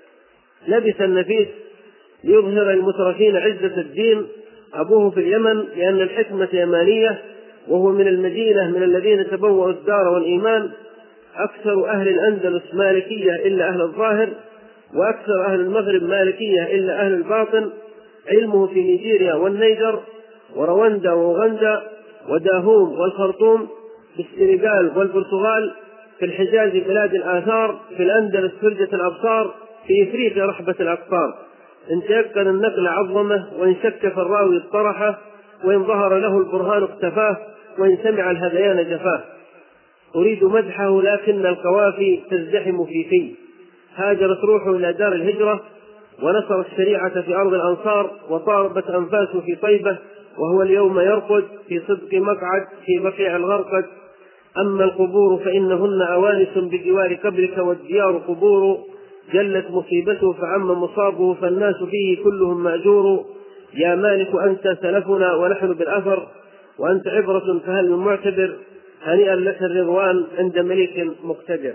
لبس النفيس ليظهر المترفين عزة الدين. أبوه في اليمن لأن الحكمة يمانية، وهو من المدينة من الذين تبوأوا الدار والإيمان. أكثر أهل الأندلس مالكية إلا أهل الظاهر، وأكثر أهل المغرب مالكية إلا أهل الباطن. علمه في نيجيريا والنيجر ورواندا وأوغندا وداهوم والخرطوم، في السنغال والبرتغال، في الحجاز بلاد الآثار، في الأندلس فرجة الأبصار، في إفريقيا رحبة الأقطار. إن تيقن النقل عظمه، وإن شك فالراوي اطرحه، وإن ظهر له البرهان اقتفاه، وإن سمع الهذيان جفاه. أريد مدحه لكن القوافي تزدحم في في. هاجرت روحه إلى دار الهجرة، ونصر الشريعة في أرض الأنصار، وطاربت أنفاسه في طيبة، وهو اليوم يرقد في صدق مقعد في بقيع الغرقد. أما القبور فإنهن أوانس بجوار قبرك، والديار قبور. جلت مصيبته فعم مصابه، فالناس فيه كلهم مأجور. يا مالك أنت سلفنا ونحن بالأثر، وأنت عبرة فهل من معتبر. هنيئا لك الرضوان عند مليك مقتدر.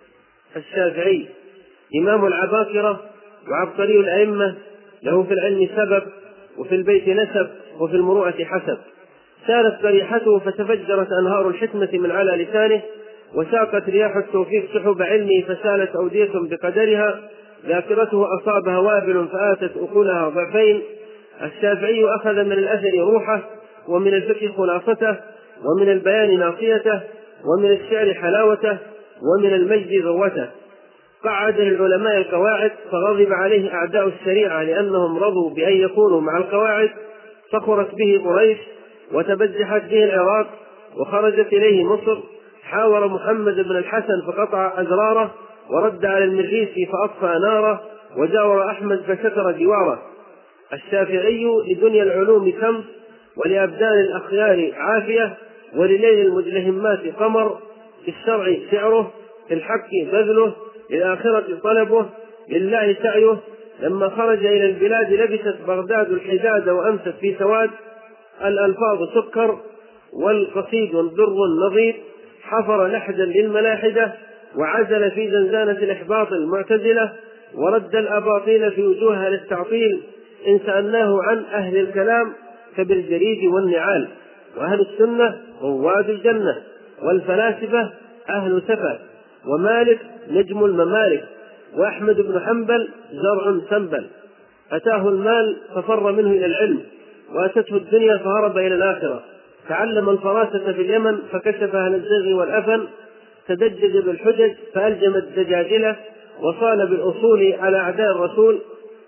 الشافعي إمام العباقرة وعبقري الأئمة، له في العلم سبب، وفي البيت نسب، وفي المروءة حسب. سالت قريحته فتفجرت أنهار الحكمة من على لسانه، وساقت رياح التوفيق سحب علمه فسالت أودية بقدرها. ذاكرته أصابها وابل فآتت أكلها ضعفين. الشافعي أخذ من الأثر روحه، ومن الفقه خلاصته، ومن البيان ناصيته، ومن الشعر حلاوته، ومن المجد ذروته. قعد للعلماء القواعد، فغضب عليه أعداء الشريعة لأنهم رضوا بأن يكونوا مع القواعد. فخرت به قريش، وتبجحت به العراق، وخرجت إليه مصر. حاور محمد بن الحسن فقطع أزراره، ورد على المريسي فأطفأ ناره، وجاور أحمد فشكر جواره. الشافعي لدنيا العلوم شمس، ولأبدان الأخيار عافية، ولليل المدلهمات قمر. في الشرع شعره، في الحق بذله، للآخرة طلبه، لله سعيه. لما خرج إلى البلاد لبست بغداد الحداد، وأمست في سواد. الألفاظ سكر، والقصيد در نظير. حفر لحدا للملاحدة، وعزل في زنزانة الإحباط المعتزلة. ورد الأباطيل في وجوهها للتعطيل إن سألناه عن أهل الكلام فبالجريد والنعال، وأهل السنة رواد الجنة، والفلاسفة أهل سفة، ومالك نجم الممالك، وأحمد بن حنبل زرع سنبل. أتاه المال ففر منه إلى العلم، وأتته الدنيا فهرب إلى الآخرة. تعلم الفراسة في اليمن فكشف عن الزيغ والأفن، تدجج بالحجج فألجم الدجاجلة، وصال بالأصول على أعداء الرسول.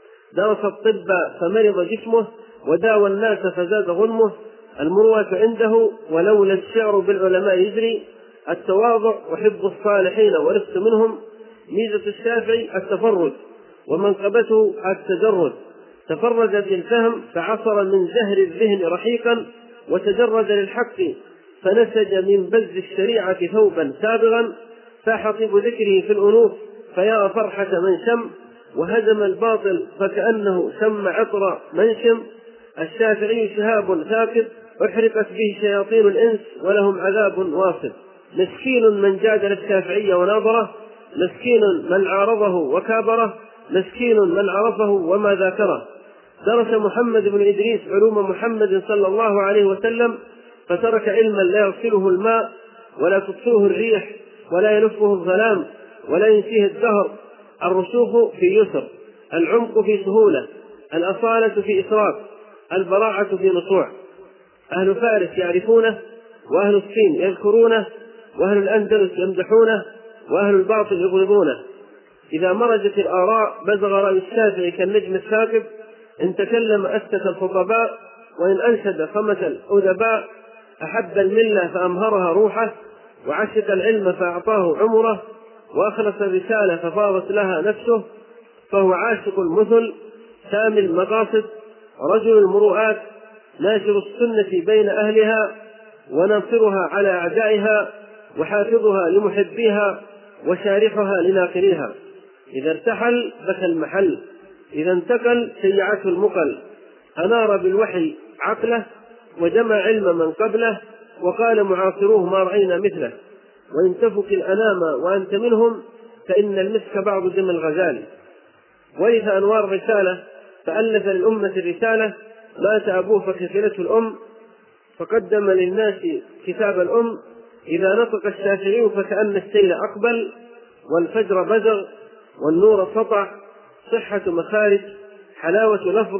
درس الطب فمرض جسمه، وداوى الناس فزاد غنمه. المروءة عنده ولولا الشعر بالعلماء يجري، التواضع وحب الصالحين ورفق منهم. ميزة الشافعي التفرد، ومنقبته التجرد. تفرد في الفهم فعصر من زهر الذهن رحيقا، وتجرد للحق فنسج من بز الشريعة ثوبا سابغا. فاح طيب ذكره في الأنوف فيا فرحة من شم، وهزم الباطل فكأنه شم عطر منشم. الشافعي شهاب ثاقب أحرقت به شياطين الإنس، ولهم عذاب واصب. مسكين من جادل الشافعي وناظره، مسكين من عارضه وكابره، مسكين من عرفه وما ذاكره. درس محمد بن إدريس علوم محمد صلى الله عليه وسلم، فترك علما لا يغسله الماء ولا تطفئه الريح ولا يلفه الظلام ولا ينسيه الدهر. الرسوخ في يسر، العمق في سهولة، الأصالة في إسراف، البراعة في نصوع. أهل فارس يعرفونه، وأهل الصين يذكرونه، وأهل الأندلس يمدحونه، وأهل الباطل يبغضونه. إذا مرجت الآراء بزغ رأي الشافعي كالنجم الثاقب، إن تكلم أسكت الخطباء، وإن أنشد صمت الأدباء. أحب الملة فأمهرها روحه، وعشق العلم فأعطاه عمره، وأخلص الرسالة ففاضت لها نفسه. فهو عاشق المثل سامي المقاصد، رجل المروءات، ناشر السنة بين أهلها، وناصرها على أعدائها، وحافظها لمحبيها، وشارحها لناقليها. إذا ارتحل بكى المحل، إذا انتقل سيعته المقل. أنار بالوحي عقله، وجمع علم من قبله، وقال معاصروه ما رأينا مثله. وإن تفك الأنام وأنت منهم، فإن المسك بعض دم الغزال. ورث أنوار الرسالة، فألف للأمة الرسالة. مات أبوه فكفلته الأم، فقدم للناس كتاب الأم. إذا نطق الشافعي فكأن السيل أقبل، والفجر بزغ، والنور سطع. صحة مخارج، حلاوة لفظ،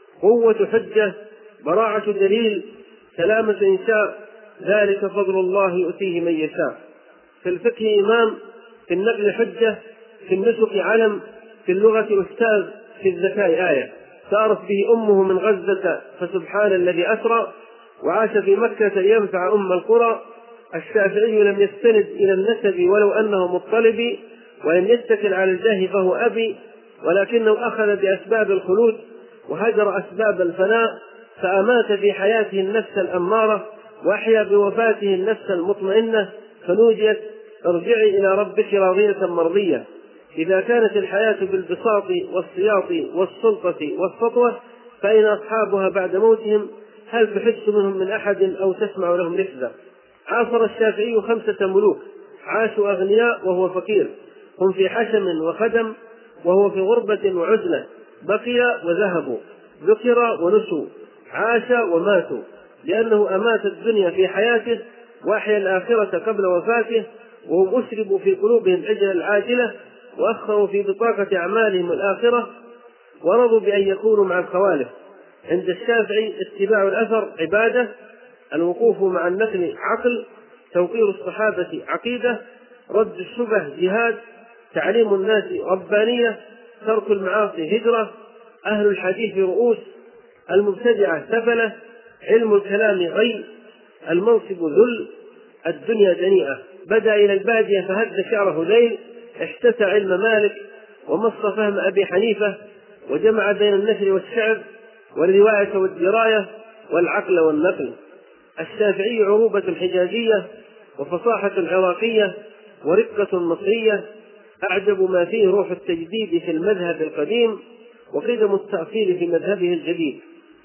قوة حجة، براعة دليل، سلامة إنشاء. ذلك فضل الله يؤتيه من يشاء. في الفقه إمام، في النقل حجة، في النسك علم، في اللغة أستاذ، في الذكاء آية. سارت به أمه من غزة فسبحان الذي أسرى، وعاش في مكة ينفع أم القرى. الشافعي لم يستند إلى النسب ولو أنه مطلبي، وإن يتكل على الجاه فهو أبي، ولكنه أخذ بأسباب الخلود وهجر أسباب الفناء، فأمات في حياته النفس الأمارة، وأحيا بوفاته النفس المطمئنة، فنوديت ارجعي إلى ربك راضية مرضية. إذا كانت الحياة بالبساط والسياط والسلطة والسطوة، فإن أصحابها بعد موتهم هل تحس منهم من أحد أو تسمع لهم رفدا؟ عاصر الشافعي خمسة ملوك، عاشوا أغنياء وهو فقير، هم في حشم وخدم وهو في غربة وعزلة، بقي وذهبوا، ذكر ونسوا، عاش وماتوا، لأنه أمات الدنيا في حياته وأحيا الآخرة قبل وفاته. وهم أسربوا في قلوبهم عجل العاجلة، وأخروا في بطاقة أعمالهم الآخرة، ورضوا بأن يكونوا مع الخوالف. عند الشافعي اتباع الأثر عبادة، الوقوف مع النقل عقل، توقير الصحابة عقيدة، رد الشبه جهاد، تعليم الناس ربانية، ترك المعاصي هجرة، أهل الحديث رؤوس، المبتدعة سفلة، علم الكلام غي، المنصب ذل، الدنيا دنيئة. بدأ إلى البادية فهد شعره ليل، احتسى علم مالك ومص فهم أبي حنيفة، وجمع بين النثر والشعر والرواية والدراية والعقل والنقل. الشافعي عروبة حجازية، وفصاحة عراقية، ورقة مصرية، أعجب ما فيه روح التجديد في المذهب القديم، وقدم التأصيل في مذهبه الجديد.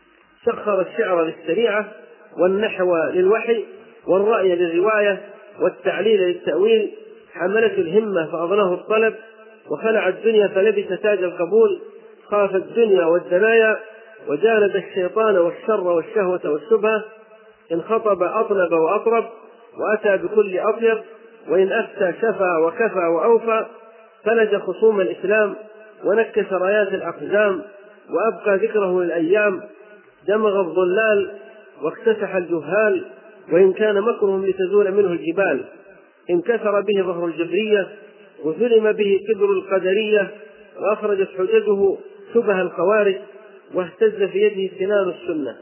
سخر الشعر للشريعة، والنحو للوحي، والرأي للرواية، والتعليل للتأويل. حملته الهمة فأغناه الطلب، وخلع الدنيا فلبس تاج القبول، خاف الدنيا والدنايا، وجاند الشيطان والشر والشهوة والشبهة، إن خطب أطلب وأطرب، وأتى بكل أطيب، وإن أفتى شفى وكفى وأوفى، فلج خصوم الإسلام ونكس رايات الأقزام، وأبقى ذكره للأيام، دمغ الضلال واكتسح الجهال، وإن كان مكرهم لتزول منه الجبال، انكسر به ظهر الجبرية، وظلم به كبر القدرية، وأخرجت حججه شبه الخوارج، واهتز في يده سنان السنة.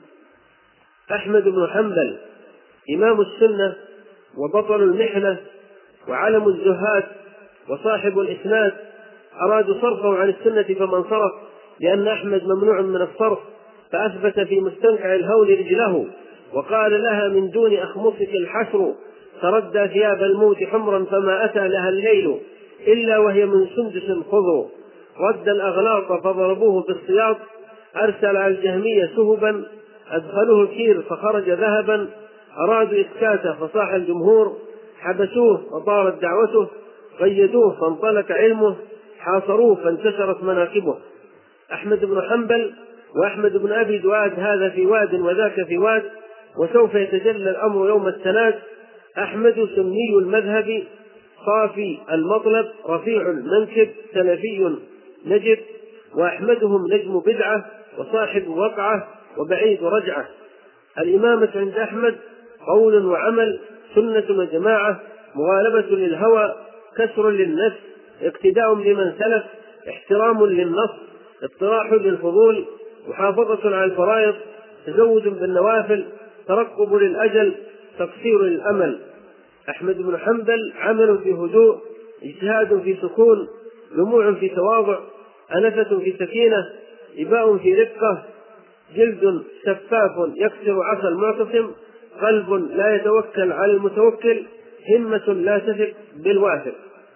أحمد بن حنبل إمام السنة وبطل المحنة وعلم الزهاد وصاحب الإسناد، أرادوا صرفه عن السنة فمن صرف، لأن أحمد ممنوع من الصرف، فأثبت في مستنقع الهول رجله، وقال لها من دون أخمصك الحشر، تردى ثياب الموت حمرا فما أتى لها الليل إلا وهي من سندس خضر، رد الأغلاط فضربوه بالسياط، أرسل على الجهمية سهبا أدخلوه الكير فخرج ذهبا، أرادوا إسكاته فصاح الجمهور، حبسوه وطارت دعوته، قيدوه فانطلق علمه، حاصروه فانتشرت مناكبه. أحمد بن حنبل وأحمد بن أبي دؤاد، هذا في واد وذاك في واد، وسوف يتجلى الأمر يوم التناد. أحمد سني المذهب صافي المطلب رفيع المنكب سلفي نجد، وأحمدهم نجم بدعة وصاحب وقعة وبعيد رجعة. الإمامة عند أحمد قول وعمل، سنة وجماعة، مغالبة للهوى، كسر للنفس، اقتداء لمن سلف، احترام للنص، اطراح للفضول، محافظة على الفرائض، تزود بالنوافل، ترقب للأجل، تقصير للأمل. أحمد بن حنبل عمل في هدوء، اجتهاد في سكون، دموع في تواضع، أنفة في سكينة، إباء في رقة، جلد شفاف يكسر عصا المعتصم، قلب لا يتوكل على المتوكل، همة لا تثق بالواثق،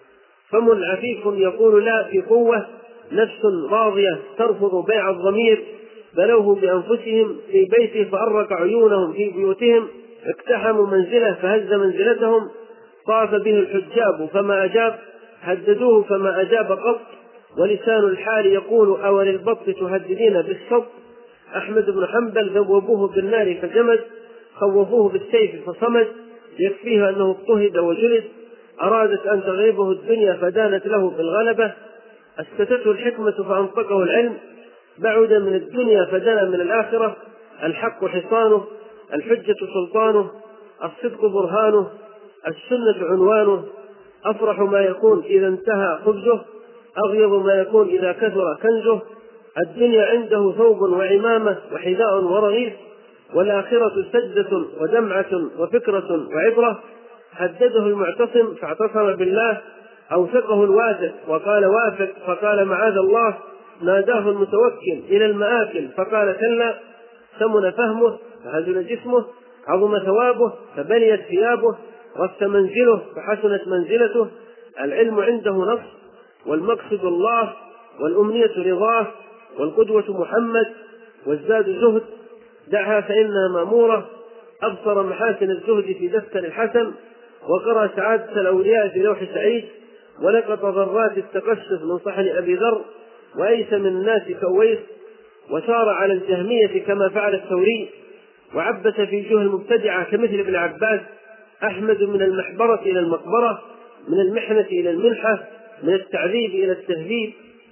فم عفيف يقول لا في قوة، نفس راضية ترفض بيع الضمير، بلوه بأنفسهم في بيته فأرق عيونهم في بيوتهم، اقتحموا منزله فهز منزلتهم، طاف به الحجاب فما أجاب، هددوه فما أجاب قط، ولسان الحال يقول أو للبط تهددين بالصد. أحمد بن حنبل ذوبوه بالنار فجمد، خوفوه بالسيف فصمد، يكفيه أنه اضطهد وجلد، أرادت أن تغلبه الدنيا فدانت له بالغلبة، أسكتته الحكمة فأنطقه العلم، بعد من الدنيا فدنا من الآخرة، الحق حصانه، الحجة سلطانه، الصدق برهانه، السنة عنوانه، أفرح ما يكون إذا انتهى خبزه، أغيظ ما يكون إذا كثر كنزه، الدنيا عنده ثوب وعمامة وحذاء ورغيف، والآخرة سجدة ودمعة وفكرة وعبرة. هدده المعتصم فاعتصم بالله، أوثقه الواثق وقال وافق فقال معاذ الله، ناداه المتوكل إلى المآكل فقال كلا، سمن فهمه فهزل جسمه، عظم ثوابه فبليت ثيابه، رث منزله فحسنت منزلته، العلم عنده نص، والمقصد الله، والأمنية رضاه، والقدوة محمد، والزاد زهد، دعها فإنها مأمورة، أبصر محاسن الزهد في دفتر الحسن، وقرأ سعادة الأولياء في لوح سعيد، ولقط ضرات التقشف من صحن أبي ذر، وأيس من الناس كويس، وسار على الجهمية كما فعل الثوري، وعبث في وجوه المبتدعة كمثل ابن عباس. أحمد من المحبرة إلى المقبرة، من المحنة إلى المنحة، من التعذيب إلى التهذيب.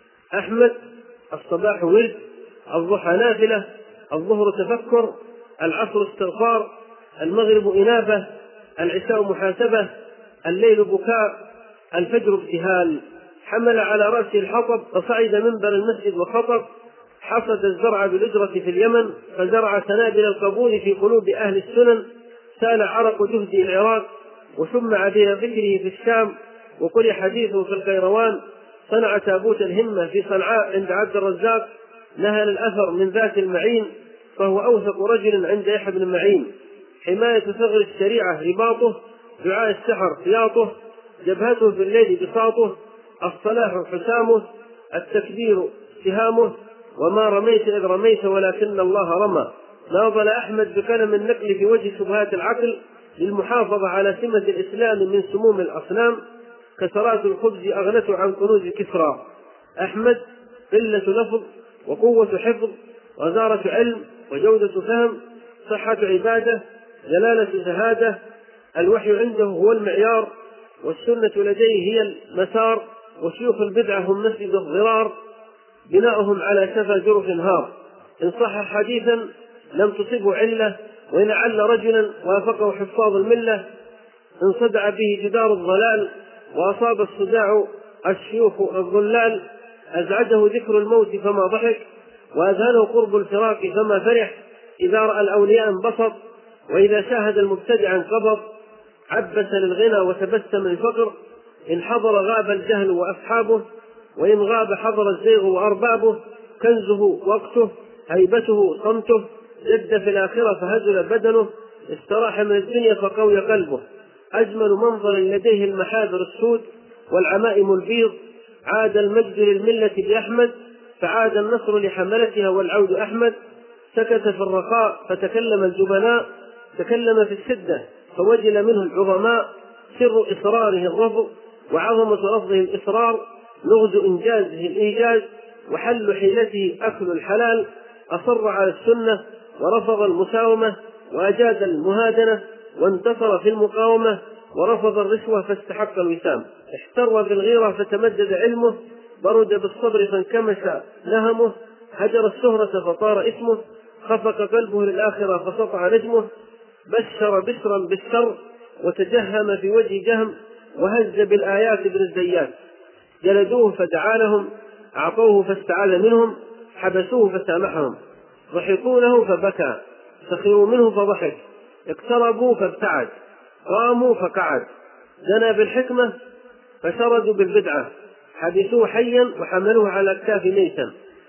أحمد الصباح ورد، الضحى نافلة، الظهر تفكر، العصر استغفار، المغرب إنابة، العشاء محاسبة، الليل بكاء، الفجر ابتهال. حمل على رأسه الحطب فصعد منبر المسجد وخطب، حصد الزرع بالأجرة في اليمن، فزرع سنابل القبول في قلوب أهل السنن، سال عرق جهده العراق، وشمع بها فكره في الشام، وقل حديثه في القيروان، صنع تابوت الهمة في صنعاء عند عبد الرزاق، نهل الأثر من ذات المعين، فهو أوثق رجل عند يحيى بن معين. حماية ثغر الشريعة رباطه، دعاء السحر سياطه، جبهته في الليل بساطه، الصلاح حسامه، التكبير سهامه، وما رميت إذ رميت ولكن الله رمى. ناضل أحمد بكلم النقل في وجه شبهات العقل للمحافظة على سمة الإسلام من سموم الأصنام، كسرات الخبز أغنت عن كنوز كسرى. أحمد قلة لفظ وقوة حفظ وزارة علم وجودة فهم، صحة عبادة، جلالة شهادة. الوحي عنده هو المعيار، والسنة لديه هي المسار، وشيوخ البدعة هم مسجد الضرار، بناؤهم على شفا جرف هار. إن صح حديثا لم تصبه علة، وإن عل رجلا وافقه حفاظ الملة. إن صدع به جدار الضلال وأصاب الصداع الشيوخ الضلال. أزعجه ذكر الموت فما ضحك، وأذهله قرب الفراق فما فرح. إذا رأى الأولياء انبسط، وإذا شاهد المبتدع انقبض. عبس للغنى وتبسم الفقر، إن حضر غاب الجهل وأصحابه، وإن غاب حضر الزيغ وأربابه. كنزه وقته، هيبته صمته، جد في الآخرة فهزل بدنه. استراح من الدنيا فقوي قلبه، أجمل منظر لديه المحاذر السود والعمائم البيض. عاد المجد للملة بأحمد، فعاد النصر لحملتها والعود أحمد. سكت في الرخاء فتكلم الجبناء، تكلم في الشدة فوجل منه العظماء. سر إصراره الرفض، وعظمة لفظه الإصرار. لغز إنجازه الإيجاز، وحل حيلته أكل الحلال. أصر على السنة ورفض المساومة، وأجاد المهادنة وانتصر في المقاومة، ورفض الرشوة فاستحق الوسام. احتر بالغيرة فتمدد علمه، برد بالصبر فانكمش نهمه. هجر الشهرة فطار اسمه، خفق قلبه للآخرة فسطع نجمه. بشر بشرا بالشر وتجهم في وجه جهم، وهز بالآيات ابن الزيات. جلدوه فدعا لهم، أعطوه فاستعاذ منهم، حبسوه فسامحهم. ضحكوا فبكى، سخروا منه فضحك، اقتربوا فابتعد، قاموا فقعد. زنى بالحكمة فشردوا بالبدعة، حبسوه حيا وحملوه على أكتاف ميتا.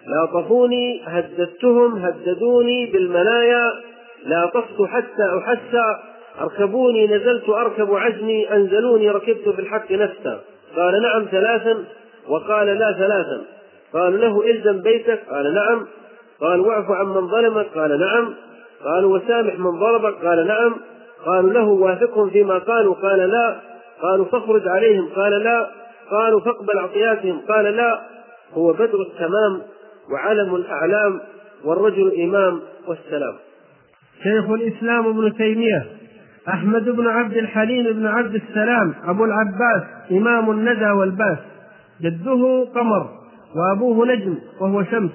لاطفوني هددتهم هددوني بالمنايا، لا طفت حتى أحسى. أركبوني نزلت أركب عزمي، أنزلوني ركبت في الحق نفسا. قال نعم ثلاثا، وقال لا ثلاثا. قالوا له إلزم بيتك، قال نعم. قالوا واعف عن من ظلمك، قال نعم. قالوا وسامح من ضربك، قال نعم. قالوا له وافقهم فيما قالوا، قال لا. قالوا فاخرج عليهم، قال لا. قالوا فاقبل عطياتهم، قال لا. هو بدر التمام وعلم الأعلام، والرجل إمام والسلام. شيخ الإسلام ابن تيمية أحمد بن عبد الحليم بن عبد السلام أبو العباس، إمام الندى والباس. جده قمر وأبوه نجم وهو شمس،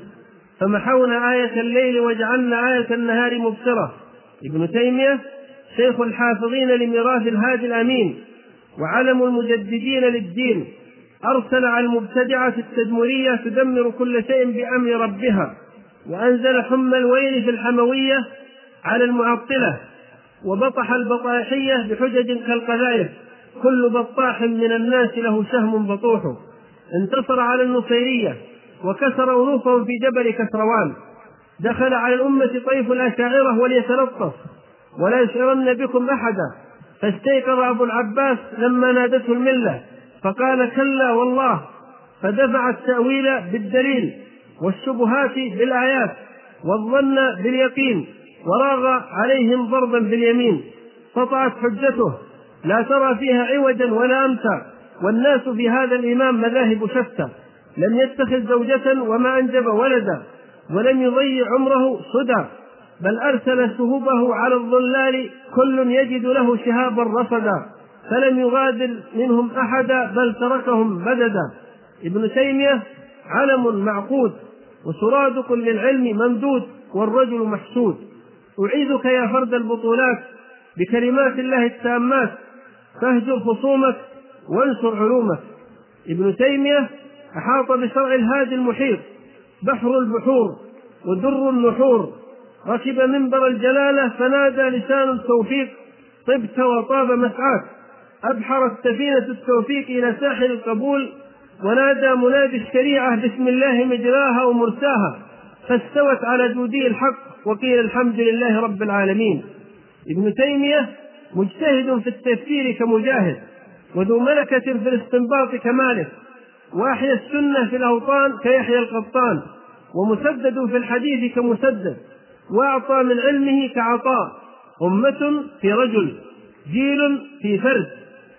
فمحونا آية الليل وجعلنا آية النهار مبصرة. ابن تيمية شيخ الحافظين لميراث الهادي الأمين، وعلم المجددين للدين. أرسل على المبتدعة التدمرية تدمر كل شيء بأمر ربها، وأنزل حم الويل في الحموية على المعطلة، وبطح البطاحية بحجج كالقذائف. كل بطاح من الناس له سهم بطوح. انتصر على النصيرية وكسر أنوفهم في جبل كسروان. دخل على الأمة طيف الأشاعرة وليتلطف، ولا يشعرن بكم أحدا. فاستيقظ أبو العباس لما نادته الملة، فقال كلا والله. فدفع التأويل بالدليل، والشبهات بالآيات، والظن باليقين، وراغ عليهم ضربا باليمين. سطعت حجته لا ترى فيها عوجا ولا أمتا، والناس في هذا الإمام مذاهب شتى. لم يتخذ زوجة وما أنجب ولدا، ولم يضيع عمره صدى، بل أرسل سهوبه على الضلال، كل يجد له شهابا رصدا. فلم يغادر منهم أحدا، بل تركهم بددا. ابن تيمية علم معقود، وسرادق للعلم ممدود، والرجل محسود. أعيذك يا فرد البطولات بكلمات الله التامات، فاهجر خصومك وانصر علومك. ابن تيمية أحاط بشرع الهادي المحيط، بحر البحور ودر النحور. ركب منبر الجلالة فنادى لسان التوفيق، طبت وطاب مسعاك. أبحرت سفينة التوفيق إلى ساحل القبول، ونادى منادي الشريعة بسم الله مجراها ومرساها. فاستوت على جودي الحق، وقيل الحمد لله رب العالمين. ابن تيمية مجتهد في التفسير كمجاهد، وذو ملكة في الاستنباط كمالك، وأحيا السنة في الأوطان كيحيى القطان، ومسدد في الحديث كمسدد، وأعطى من علمه كعطاء. أمة في رجل، جيل في فرد،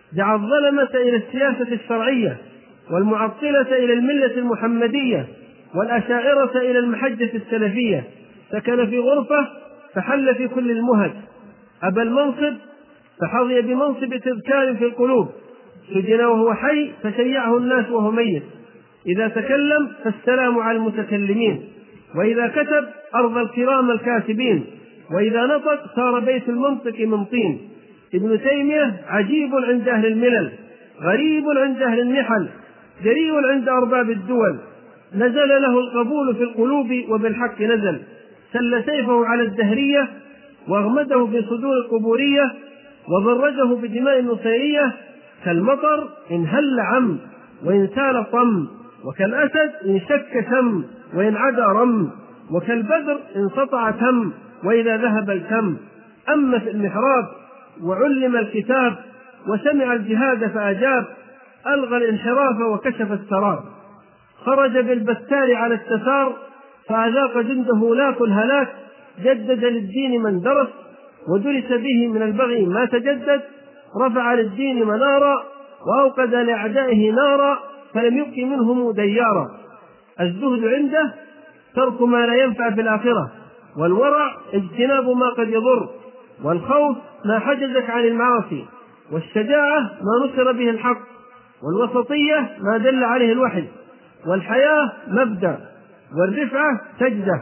دعا الظلمة إلى السياسة الشرعية، والمعطلة إلى الملة المحمدية، والأشاعرة إلى المحجة السلفية. سكن في غرفة فحل في كل المهج، أبى المنصب فحظي بمنصب تذكار في القلوب، سجن وهو حي فشيعه الناس وهو ميت. إذا تكلم فالسلام على المتكلمين، وإذا كتب أرضى الكرام الكاتبين، وإذا نطق صار بيت المنطق من طين. ابن تيمية عجيب عند أهل الملل، غريب عند أهل النحل، جريء عند أرباب الدول. نزل له القبول في القلوب وبالحق نزل، سل سيفه على الدهرية واغمده في صدور القبورية، وضرجه بدماء النصيرية. كالمطر إن هل عم وإن سال طم، وكالأسد إن شك سم وإن عدا رم، وكالبدر إن سطع تم وإذا ذهب التم. أما في المحراب وعلم الكتاب، وسمع الجهاد فأجاب، ألغى الانحراف وكشف السراب. خرج بالبتار على التتار فأذاق جنده لاك الهلاك، جدد للدين من درس ودرس به من البغي ما تجدد، رفع للدين منارا وأوقد لأعدائه نارا، فلم يبق منهم ديارا. الزهد عنده ترك ما لا ينفع في الآخرة، والورع اجتناب ما قد يضر، والخوف ما حجزك عن المعاصي، والشجاعة ما نصر به الحق، والوسطية ما دل عليه الوحي، والحياة مبدأ، والرفعة سجدة،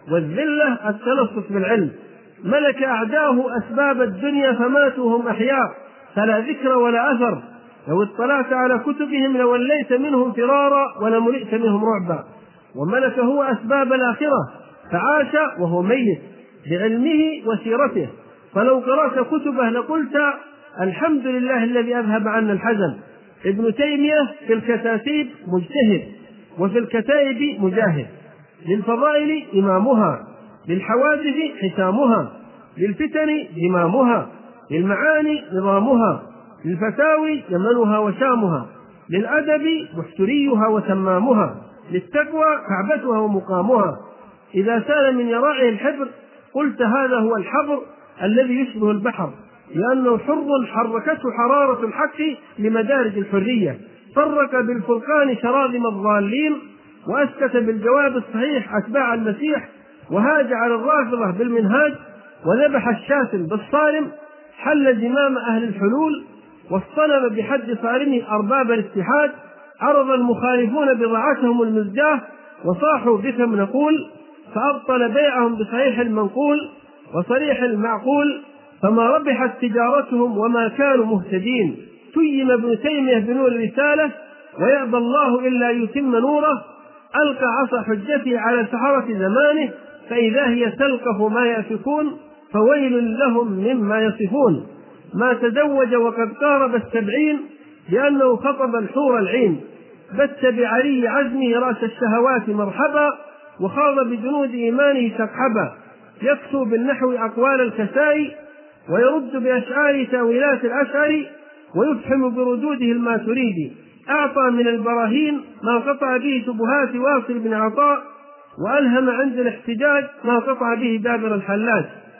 والذلة التلصص بالعلم. ملك أعداه أسباب الدنيا فماتوا هم أحياء، فلا ذكر ولا أثر. لو اطلعت على كتبهم لوليت منهم فرارا ولملئت منهم رعبا. وملك هو أسباب الآخرة فعاش وهو ميت بعلمه وسيرته، فلو قرأت كتبه لقلت الحمد لله الذي أذهب عنا الحزن. ابن تيمية في الكتاتيب مجتهد، وفي الكتائب مجاهد. للفضائل إمامها، للحوادث حسامها، للفتن إمامها، للمعاني نظامها، للفتاوي يمنها وشامها، للأدب محتريها وتمامها، للتقوى كعبتها ومقامها. إذا سال من يراعي الحبر قلت هذا هو الحبر الذي يشبه البحر، لأنه حر حركته حرارة الحق لمدارج الحرية، فرق بالفرقان شراذم الضالين، وأسكت بالجواب الصحيح أتباع المسيح، وهاج على الرافضة بالمنهاج، وذبح الشاتم بالصارم، حل زمام أهل الحلول، واصطنب بحد صارمه أرباب الاتحاد. عرض المخالفون بضاعتهم المزجاة وصاحوا بكم نقول، فأبطل بيعهم بصحيح المنقول وصريح المعقول، فما ربحت تجارتهم وما كانوا مهتدين. تيم ابن تيمية بنور الرسالة ويأبى الله إلا يتم نوره، ألقى عصا حجته على سحرة زمانه، فإذا هي تلقف ما يأفكون، فويل لهم مما يصفون. ما تزوج وقد قارب السبعين لأنه خطب الحور العين، بت بعلي عزمه رأس الشهوات مرحبا، وخاض بجنود إيمانه سكحبا. يكسو بالنحو أقوال الكسائي، ويرد بأشعار تاويلات الأشعري، ويفحم بردوده الماتريدي. أعطى من البراهين ما قطع به شبهات واصل بن عطاء، وألهم عند الاحتجاج ما قطع به دابر الحلاج.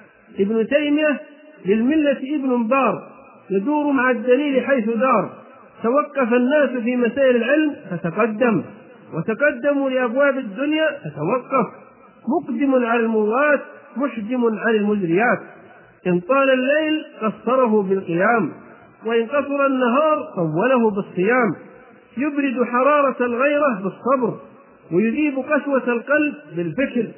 ابن تيمية للملة ابن بار، يدور مع الدليل حيث دار. توقف الناس في مسائل العلم فتقدم، وتقدموا لأبواب الدنيا فتوقف. مقدم على الموات محجم على المزريات. إن طال الليل قصره بالقيام، وإن قصر النهار طوله بالصيام. يبرد حرارة الغيرة بالصبر، ويذيب قسوة القلب بالفكر،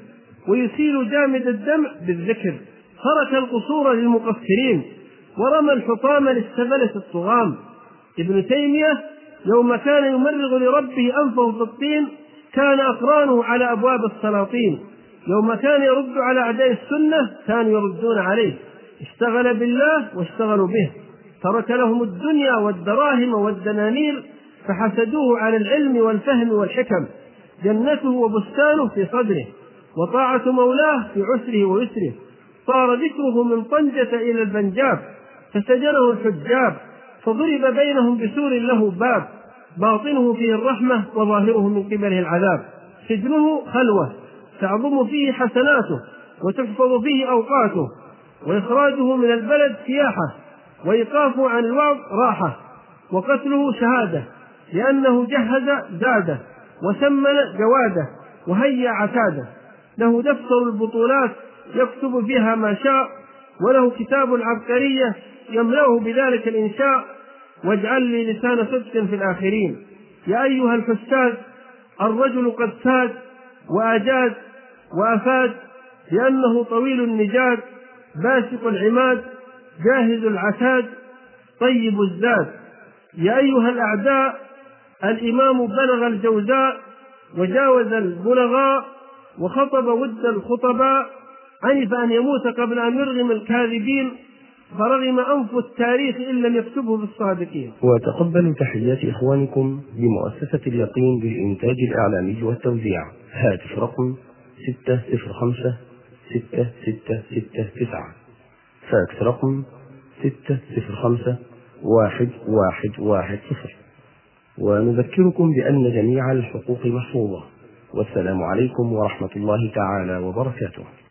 ويسيل جامد الدمع بالذكر. ترك القصور للمقصرين، ورمى الحطام للسبلة الطغام. ابن تيمية يوم كان يمرغ لربه أنفه في الطين كان أقرانه على أبواب السلاطين. يوم كان يرد على أعداء السنة كانوا يردون عليه. اشتغل بالله واشتغلوا به، ترك لهم الدنيا والدراهم والدنانير، فحسدوه على العلم والفهم والحكم. جنته وبستانه في صدره، وطاعة مولاه في عسره ويسره. صار ذكره من طنجة إلى البنجاب، فسجنه الحجاب، فضرب بينهم بسور له باب، باطنه فيه الرحمة وظاهره من قبله العذاب. سجنه خلوة تعظم فيه حسناته وتحفظ فيه أوقاته، وإخراجه من البلد سياحة، وإيقافه عن الوعظ راحة. وقتله شهادة، لأنه جهز زاده وسمن جواده وهيأ عتاده. له دفتر البطولات يكتب فيها ما شاء، وله كتاب العبقرية يملأه بذلك الإنشاء. واجعل لي لسان صدق في الآخرين. يا أيها الفساد الرجل قد ساد وأجاد وأفاد، لأنه طويل النجاد باسق العماد جاهز العتاد طيب الزاد. يا أيها الأعداء الإمام بلغ الجوزاء وجاوز البلغاء وخطب ود الخطباء، عنف أن يموت قبل أن يرغم الكاذبين، فرغم أنف التاريخ إن لم يكتبه بالصادقين. وتقبلوا تحيات إخوانكم بمؤسسة اليقين للإنتاج الإعلامي والتوزيع. هاتف رقم ستة صفر خمسة ستة ستة ستة تسعة، فاكس رقم ستة صفر خمسة واحد واحد واحد صفر. ونذكركم بأن جميع الحقوق محفوظة. والسلام عليكم ورحمة الله تعالى وبركاته.